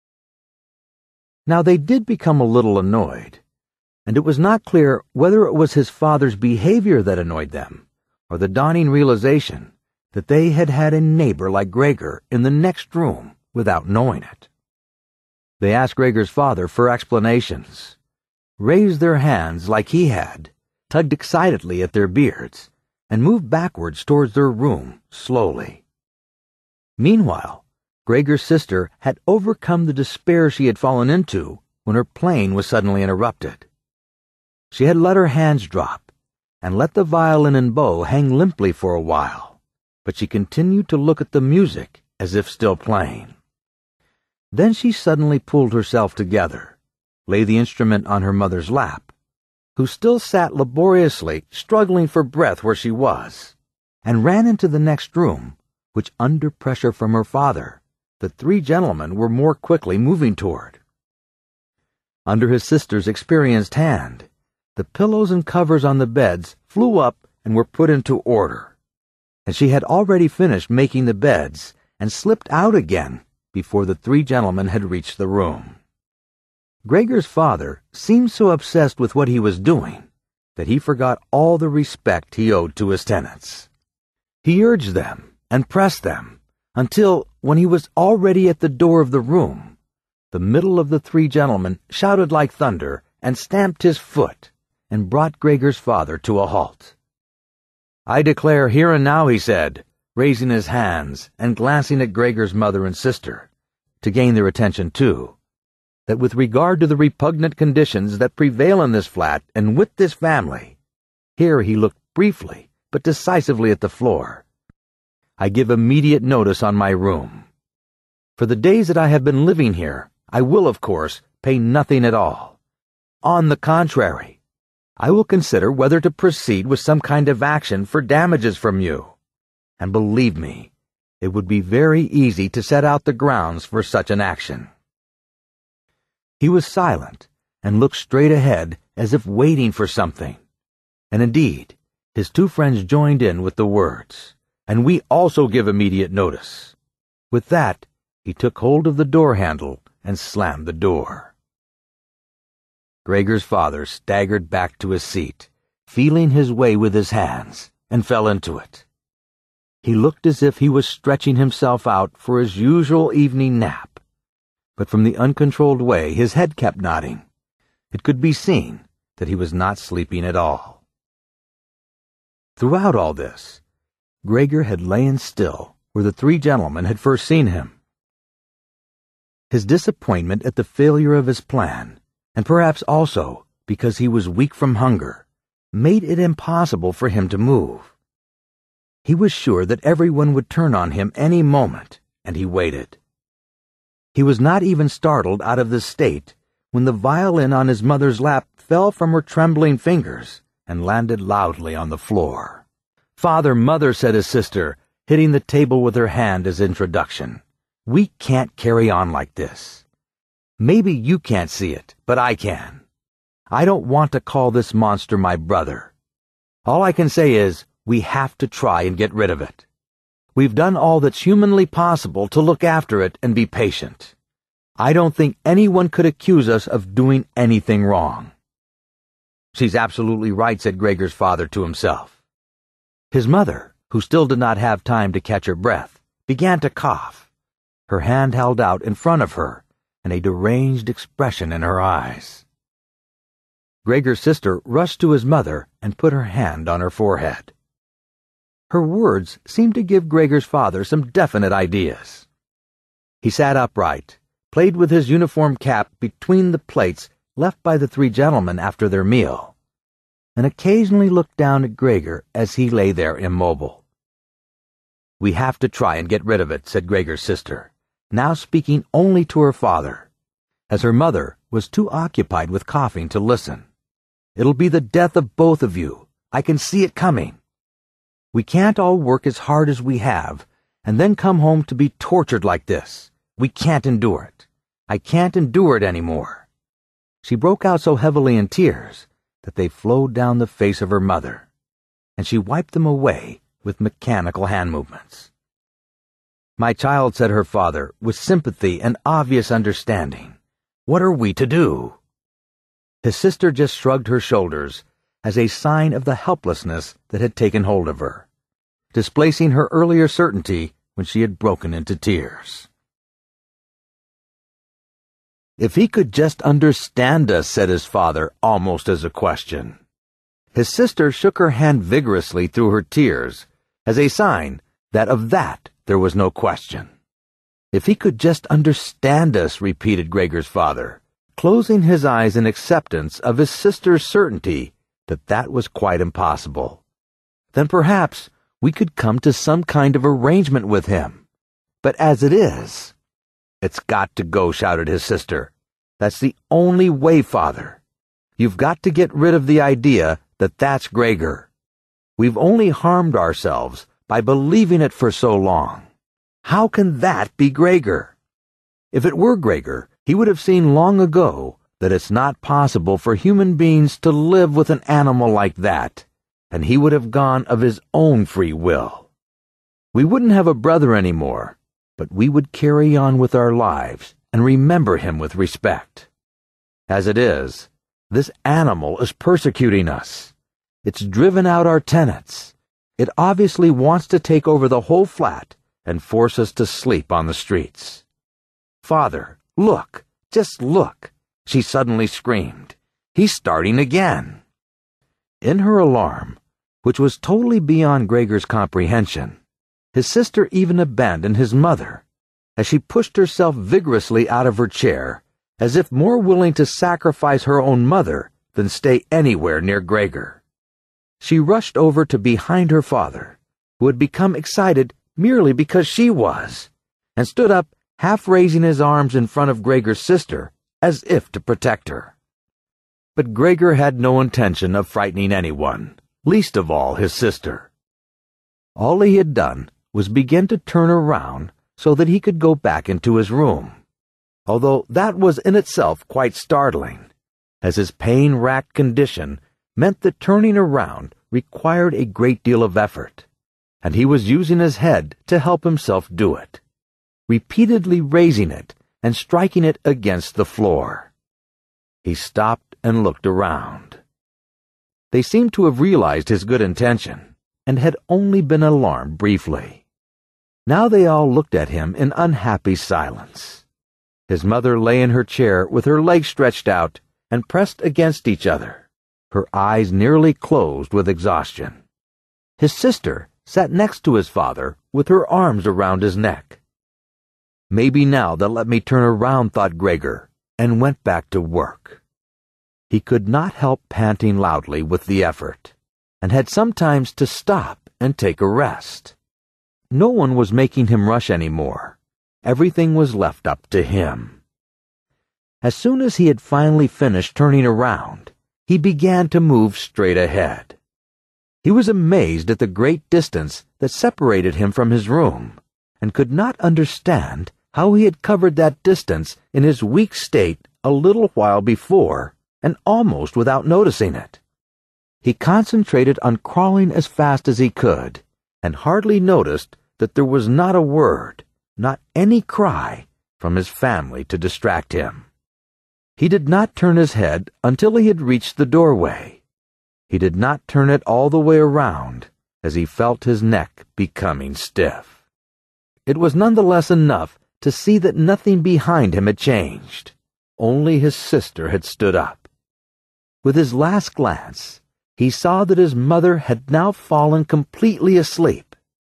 Now they did become a little annoyed, and it was not clear whether it was his father's behavior that annoyed them, or the dawning realization that they had had a neighbor like Gregor in the next room without knowing it. They asked Gregor's father for explanations, raised their hands like he had, tugged excitedly at their beards, and moved backwards towards their room slowly. Meanwhile, Gregor's sister had overcome the despair she had fallen into when her playing was suddenly interrupted. She had let her hands drop and let the violin and bow hang limply for a while, but she continued to look at the music as if still playing. Then she suddenly pulled herself together, laid the instrument on her mother's lap, who still sat laboriously struggling for breath where she was, and ran into the next room, which, under pressure from her father, the three gentlemen were more quickly moving toward. Under his sister's experienced hand, the pillows and covers on the beds flew up and were put into order, and she had already finished making the beds and slipped out again before the three gentlemen had reached the room. Gregor's father seemed so obsessed with what he was doing that he forgot all the respect he owed to his tenants. He urged them and pressed them until, when he was already at the door of the room, the middle of the three gentlemen shouted like thunder and stamped his foot and brought Gregor's father to a halt. "I declare here and now," he said, raising his hands and glancing at Gregor's mother and sister, to gain their attention too, that with regard to the repugnant conditions that prevail in this flat and with this family, here he looked briefly but decisively at the floor, "I give immediate notice on my room. For the days that I have been living here, I will, of course, pay nothing at all. On the contrary, I will consider whether to proceed with some kind of action for damages from you, and believe me, it would be very easy to set out the grounds for such an action." He was silent and looked straight ahead as if waiting for something, and indeed, his two friends joined in with the words, "And we also give immediate notice." With that, he took hold of the door handle and slammed the door. Gregor's father staggered back to his seat, feeling his way with his hands, and fell into it. He looked as if he was stretching himself out for his usual evening nap, but from the uncontrolled way his head kept nodding, it could be seen that he was not sleeping at all. Throughout all this, Gregor had lain still where the three gentlemen had first seen him. His disappointment at the failure of his plan, and perhaps also because he was weak from hunger, made it impossible for him to move. He was sure that everyone would turn on him any moment, and he waited. He was not even startled out of this state when the violin on his mother's lap fell from her trembling fingers and landed loudly on the floor. "Father, Mother," said his sister, hitting the table with her hand as introduction, "we can't carry on like this. Maybe you can't see it, but I can. I don't want to call this monster my brother. All I can say is, we have to try and get rid of it. We've done all that's humanly possible to look after it and be patient. I don't think anyone could accuse us of doing anything wrong." "She's absolutely right," said Gregor's father to himself. His mother, who still did not have time to catch her breath, began to cough, her hand held out in front of her, and a deranged expression in her eyes. Gregor's sister rushed to his mother and put her hand on her forehead. Her words seemed to give Gregor's father some definite ideas. He sat upright, played with his uniform cap between the plates left by the three gentlemen after their meal, and occasionally looked down at Gregor as he lay there immobile. "We have to try and get rid of it," said Gregor's sister, now speaking only to her father, as her mother was too occupied with coughing to listen. "It'll be the death of both of you. I can see it coming. We can't all work as hard as we have, and then come home to be tortured like this. We can't endure it. I can't endure it any more." She broke out so heavily in tears that they flowed down the face of her mother, and she wiped them away with mechanical hand movements. "My child," said her father, with sympathy and obvious understanding, "what are we to do?" His sister just shrugged her shoulders as a sign of the helplessness that had taken hold of her, displacing her earlier certainty when she had broken into tears. "If he could just understand us," said his father, almost as a question. His sister shook her hand vigorously through her tears, as a sign that of that there was no question. "If he could just understand us," repeated Gregor's father, closing his eyes in acceptance of his sister's certainty that that was quite impossible. "Then perhaps we could come to some kind of arrangement with him. But as it is—" "It's got to go," shouted his sister. "That's the only way, Father. You've got to get rid of the idea that that's Gregor. We've only harmed ourselves by believing it for so long. How can that be Gregor? If it were Gregor, he would have seen long ago that it's not possible for human beings to live with an animal like that, and he would have gone of his own free will. We wouldn't have a brother anymore, but we would carry on with our lives and remember him with respect. As it is, this animal is persecuting us. It's driven out our tenants. It obviously wants to take over the whole flat and force us to sleep on the streets. Father, look, just look," she suddenly screamed. "He's starting again." In her alarm, which was totally beyond Gregor's comprehension, his sister even abandoned his mother, as she pushed herself vigorously out of her chair, as if more willing to sacrifice her own mother than stay anywhere near Gregor. She rushed over to behind her father, who had become excited merely because she was, and stood up, half raising his arms in front of Gregor's sister, as if to protect her. But Gregor had no intention of frightening anyone, least of all his sister. All he had done was begin to turn around so that he could go back into his room, although that was in itself quite startling, as his pain-racked condition meant that turning around required a great deal of effort, and he was using his head to help himself do it, repeatedly raising it and striking it against the floor. He stopped and looked around. They seemed to have realized his good intention, and had only been alarmed briefly. Now they all looked at him in unhappy silence. His mother lay in her chair with her legs stretched out and pressed against each other, her eyes nearly closed with exhaustion. His sister sat next to his father with her arms around his neck. Maybe now they'll let me turn around, thought Gregor, and went back to work. He could not help panting loudly with the effort, and had sometimes to stop and take a rest. No one was making him rush any more. Everything was left up to him. As soon as he had finally finished turning around, he began to move straight ahead. He was amazed at the great distance that separated him from his room, and could not understand how he had covered that distance in his weak state a little while before, and almost without noticing it. He concentrated on crawling as fast as he could, and hardly noticed that there was not a word, not any cry, from his family to distract him. He did not turn his head until he had reached the doorway. He did not turn it all the way around, as he felt his neck becoming stiff. It was none the less enough to see that nothing behind him had changed. Only his sister had stood up. With his last glance, he saw that his mother had now fallen completely asleep.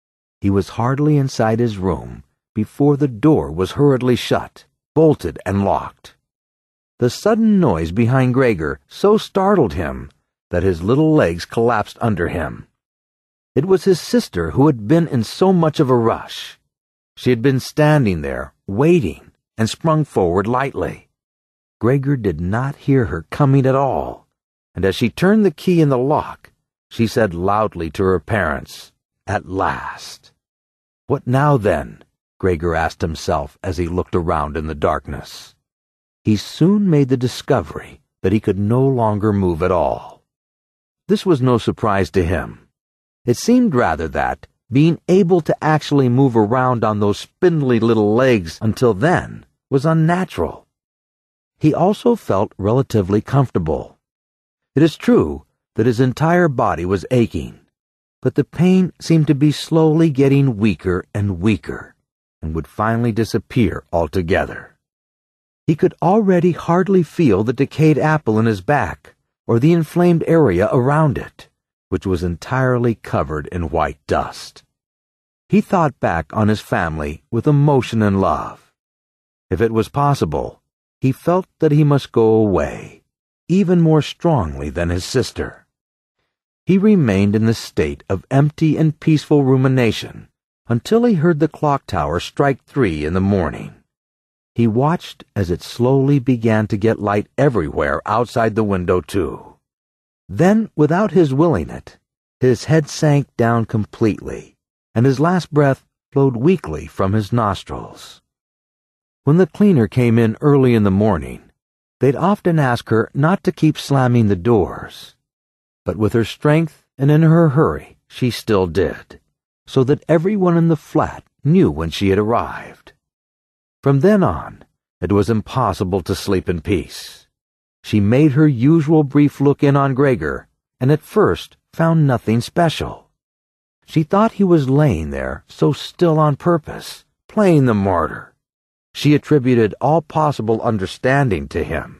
He was hardly inside his room before the door was hurriedly shut, bolted, and locked. The sudden noise behind Gregor so startled him that his little legs collapsed under him. It was his sister who had been in so much of a rush. She had been standing there, waiting, and sprung forward lightly. Gregor did not hear her coming at all, and as she turned the key in the lock, she said loudly to her parents, "At last." What now, then? Gregor asked himself as he looked around in the darkness. He soon made the discovery that he could no longer move at all. This was no surprise to him. It seemed rather that, being able to actually move around on those spindly little legs until then was unnatural. He also felt relatively comfortable. It is true that his entire body was aching, but the pain seemed to be slowly getting weaker and weaker, and would finally disappear altogether. He could already hardly feel the decayed apple in his back, or the inflamed area around it, which was entirely covered in white dust. He thought back on his family with emotion and love. If it was possible, he felt that he must go away, even more strongly than his sister. He remained in the state of empty and peaceful rumination until he heard the clock tower strike three in the morning. He watched as it slowly began to get light everywhere outside the window, too. Then, without his willing it, his head sank down completely, and his last breath flowed weakly from his nostrils. When the cleaner came in early in the morning, they'd often ask her not to keep slamming the doors. But with her strength and in her hurry, she still did, so that everyone in the flat knew when she had arrived. From then on, it was impossible to sleep in peace. She made her usual brief look in on Gregor, and at first found nothing special. She thought he was laying there so still on purpose, playing the martyr. She attributed all possible understanding to him.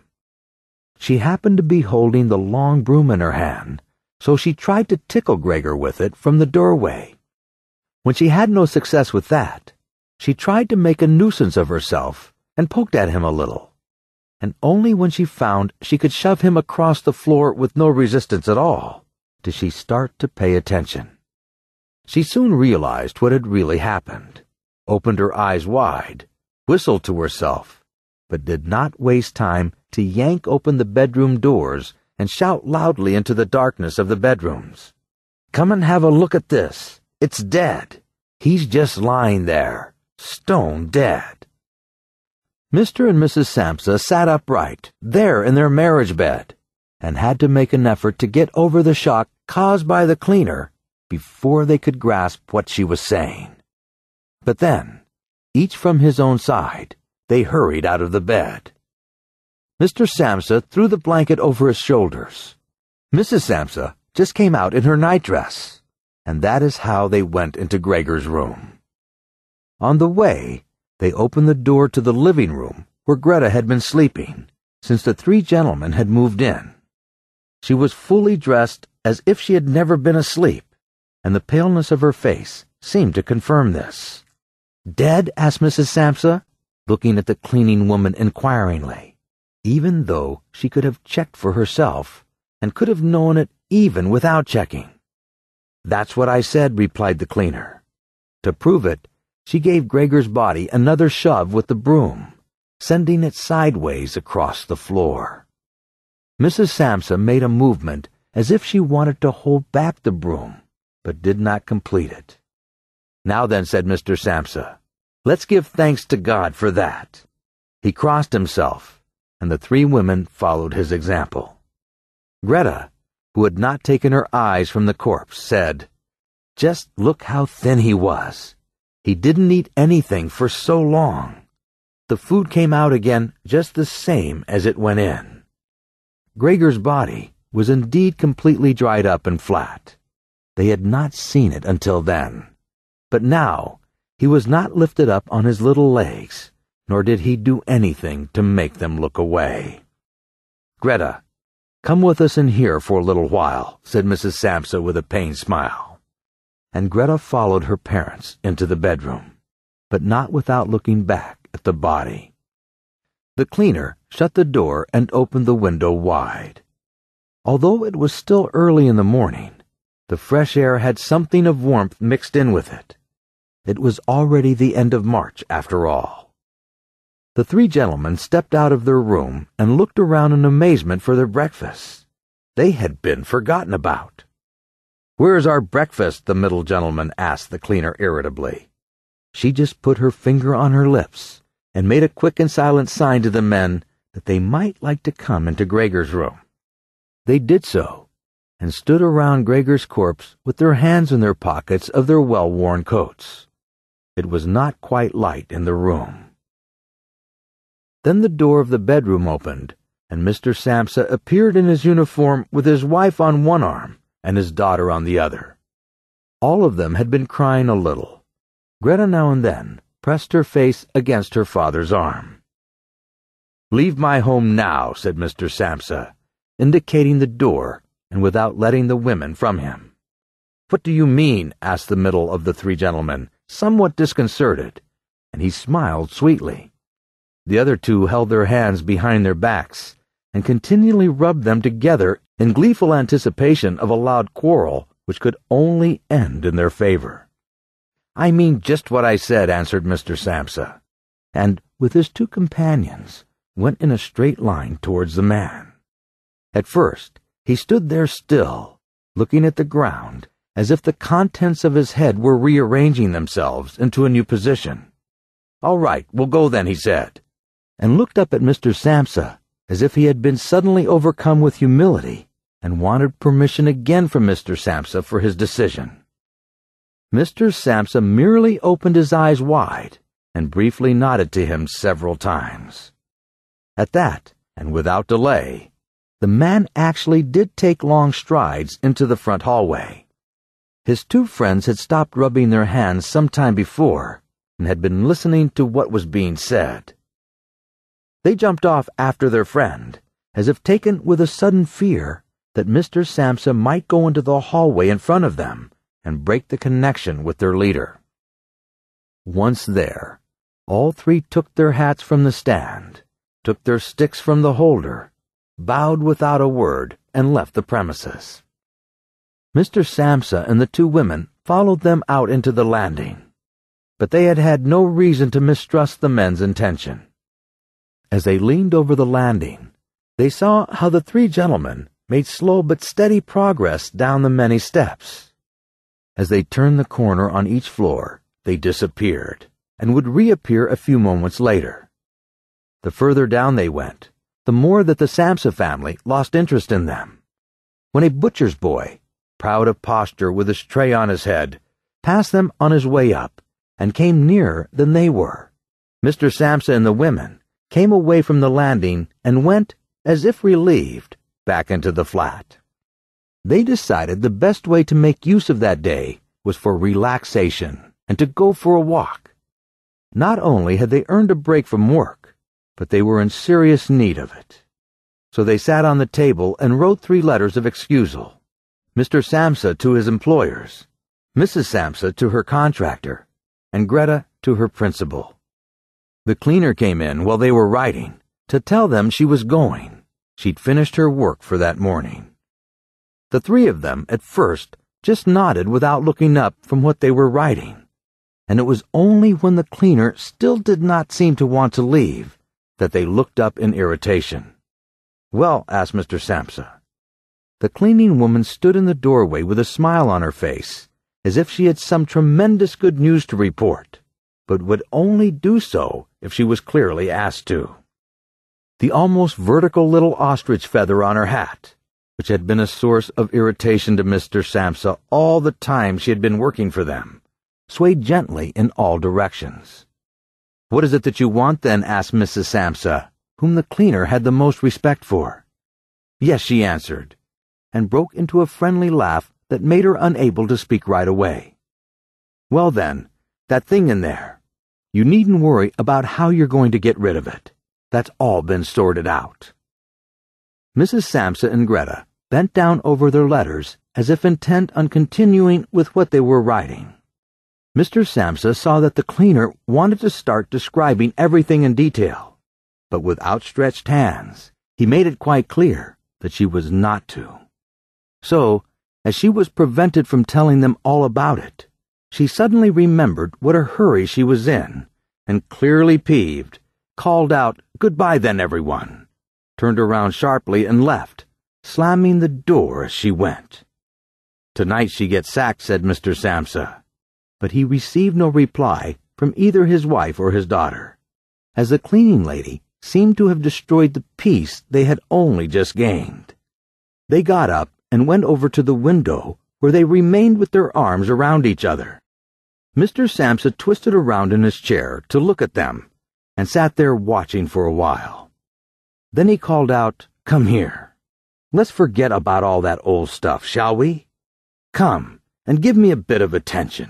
She happened to be holding the long broom in her hand, so she tried to tickle Gregor with it from the doorway. When she had no success with that, she tried to make a nuisance of herself and poked at him a little. And only when she found she could shove him across the floor with no resistance at all did she start to pay attention. She soon realized what had really happened, opened her eyes wide, whistled to herself, but did not waste time to yank open the bedroom doors and shout loudly into the darkness of the bedrooms. "Come and have a look at this. It's dead. He's just lying there, stone dead." Mister and Missus Samsa sat upright, there in their marriage bed, and had to make an effort to get over the shock caused by the cleaner before they could grasp what she was saying. But then, each from his own side, they hurried out of the bed. Mister Samsa threw the blanket over his shoulders. Missus Samsa just came out in her nightdress, and that is how they went into Gregor's room. On the way, they opened the door to the living room where Greta had been sleeping, since the three gentlemen had moved in. She was fully dressed as if she had never been asleep, and the paleness of her face seemed to confirm this. "Dead?" asked Missus Sampsa, looking at the cleaning woman inquiringly, even though she could have checked for herself, and could have known it even without checking. "That's what I said," replied the cleaner. To prove it, she gave Gregor's body another shove with the broom, sending it sideways across the floor. Missus Sampsa made a movement as if she wanted to hold back the broom, but did not complete it. "Now then," said Mister Sampsa, "let's give thanks to God for that." He crossed himself, and the three women followed his example. Greta, who had not taken her eyes from the corpse, said, "Just look how thin he was. He didn't eat anything for so long. The food came out again just the same as it went in." Gregor's body was indeed completely dried up and flat. They had not seen it until then. But now he was not lifted up on his little legs, nor did he do anything to make them look away. "Greta, come with us in here for a little while," said Missus Sampsa with a pained smile. And Greta followed her parents into the bedroom, but not without looking back at the body. The cleaner shut the door and opened the window wide. Although it was still early in the morning, the fresh air had something of warmth mixed in with it. It was already the end of March, after all. The three gentlemen stepped out of their room and looked around in amazement for their breakfasts. They had been forgotten about. "Where's our breakfast?" the middle gentleman asked the cleaner irritably. She just put her finger on her lips and made a quick and silent sign to the men that they might like to come into Gregor's room. They did so, and stood around Gregor's corpse with their hands in their pockets of their well-worn coats. It was not quite light in the room. Then the door of the bedroom opened, and Mister Sampsa appeared in his uniform with his wife on one arm and his daughter on the other. All of them had been crying a little. Greta now and then pressed her face against her father's arm. "Leave my home now," said Mister Sampsa, indicating the door and without letting the women from him. "What do you mean?" asked the middle of the three gentlemen, somewhat disconcerted, and he smiled sweetly. The other two held their hands behind their backs and continually rubbed them together in gleeful anticipation of a loud quarrel which could only end in their favor. "I mean just what I said," answered Mister Sampsa, and, with his two companions, went in a straight line towards the man. At first, he stood there still, looking at the ground, as if the contents of his head were rearranging themselves into a new position. "All right, we'll go then," he said, and looked up at Mister Sampsa as if he had been suddenly overcome with humility and wanted permission again from Mister Sampsa for his decision. Mister Sampsa merely opened his eyes wide and briefly nodded to him several times. At that, and without delay, the man actually did take long strides into the front hallway. His two friends had stopped rubbing their hands some time before and had been listening to what was being said. They jumped off after their friend, as if taken with a sudden fear that Mister Sampsa might go into the hallway in front of them and break the connection with their leader. Once there, all three took their hats from the stand, took their sticks from the holder, bowed without a word, and left the premises. Mister Sampsa and the two women followed them out into the landing, but they had had no reason to mistrust the men's intention. As they leaned over the landing, they saw how the three gentlemen made slow but steady progress down the many steps. As they turned the corner on each floor, they disappeared, and would reappear a few moments later. The further down they went, the more that the Sampsa family lost interest in them. When a butcher's boy, proud of posture with his tray on his head, passed them on his way up, and came nearer than they were, Mister Sampsa and the women came away from the landing and went, as if relieved, back into the flat. They decided the best way to make use of that day was for relaxation and to go for a walk. Not only had they earned a break from work, but they were in serious need of it. So they sat on the table and wrote three letters of excusal. Mister Samsa to his employers, Missus Samsa to her contractor, and Greta to her principal. The cleaner came in while they were writing to tell them she was going. She'd finished her work for that morning. The three of them, at first, just nodded without looking up from what they were writing, and it was only when the cleaner still did not seem to want to leave that they looked up in irritation. "Well," asked Mister Samsa. The cleaning woman stood in the doorway with a smile on her face, as if she had some tremendous good news to report, but would only do so if she was clearly asked to. The almost vertical little ostrich feather on her hat, which had been a source of irritation to Mister Samsa all the time she had been working for them, swayed gently in all directions. "What is it that you want, then?" asked Missus Samsa, whom the cleaner had the most respect for. "Yes," she answered, and broke into a friendly laugh that made her unable to speak right away. "Well then, that thing in there. You needn't worry about how you're going to get rid of it. That's all been sorted out." Missus Samsa and Greta bent down over their letters as if intent on continuing with what they were writing. Mister Samsa saw that the cleaner wanted to start describing everything in detail, but with outstretched hands, he made it quite clear that she was not to. So, as she was prevented from telling them all about it, she suddenly remembered what a hurry she was in, and clearly peeved, called out, "Goodbye then, everyone," turned around sharply and left, slamming the door as she went. "Tonight she gets sacked," said Mister Samsa, but he received no reply from either his wife or his daughter, as the cleaning lady seemed to have destroyed the peace they had only just gained. They got up and went over to the window, where they remained with their arms around each other. Mister Samsa twisted around in his chair to look at them, and sat there watching for a while. Then he called out, "Come here. Let's forget about all that old stuff, shall we? Come, and give me a bit of attention."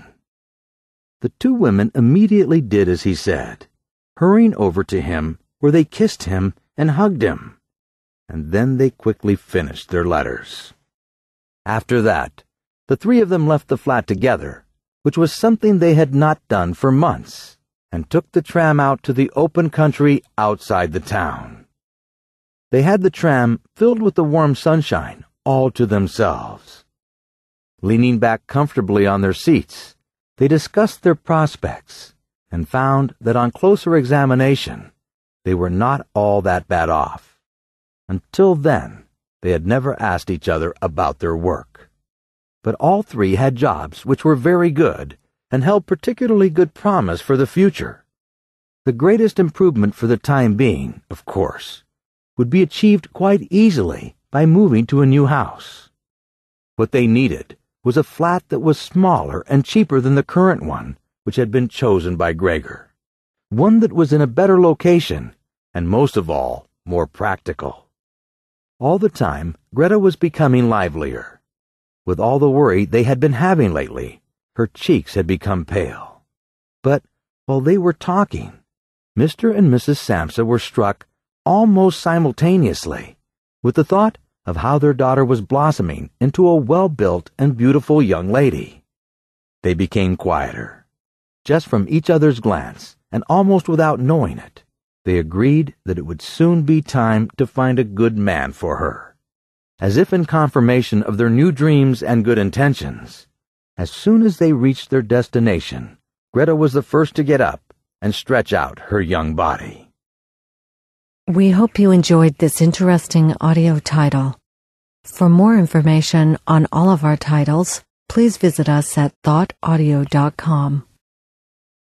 The two women immediately did as he said, hurrying over to him, where they kissed him and hugged him, and then they quickly finished their letters. After that, the three of them left the flat together, which was something they had not done for months, and took the tram out to the open country outside the town. They had the tram filled with the warm sunshine all to themselves. Leaning back comfortably on their seats, they discussed their prospects and found that on closer examination, they were not all that bad off. Until then, they had never asked each other about their work. But all three had jobs which were very good and held particularly good promise for the future. The greatest improvement for the time being, of course, would be achieved quite easily by moving to a new house. What they needed was a flat that was smaller and cheaper than the current one, which had been chosen by Gregor. One that was in a better location, and most of all, more practical. All the time, Greta was becoming livelier. With all the worry they had been having lately, her cheeks had become pale. But while they were talking, Mister and Missus Samsa were struck almost simultaneously with the thought of how their daughter was blossoming into a well-built and beautiful young lady. They became quieter. Just from each other's glance, and almost without knowing it, they agreed that it would soon be time to find a good man for her. As if in confirmation of their new dreams and good intentions, as soon as they reached their destination, Greta was the first to get up and stretch out her young body. We hope you enjoyed this interesting audio title. For more information on all of our titles, please visit us at thought audio dot com.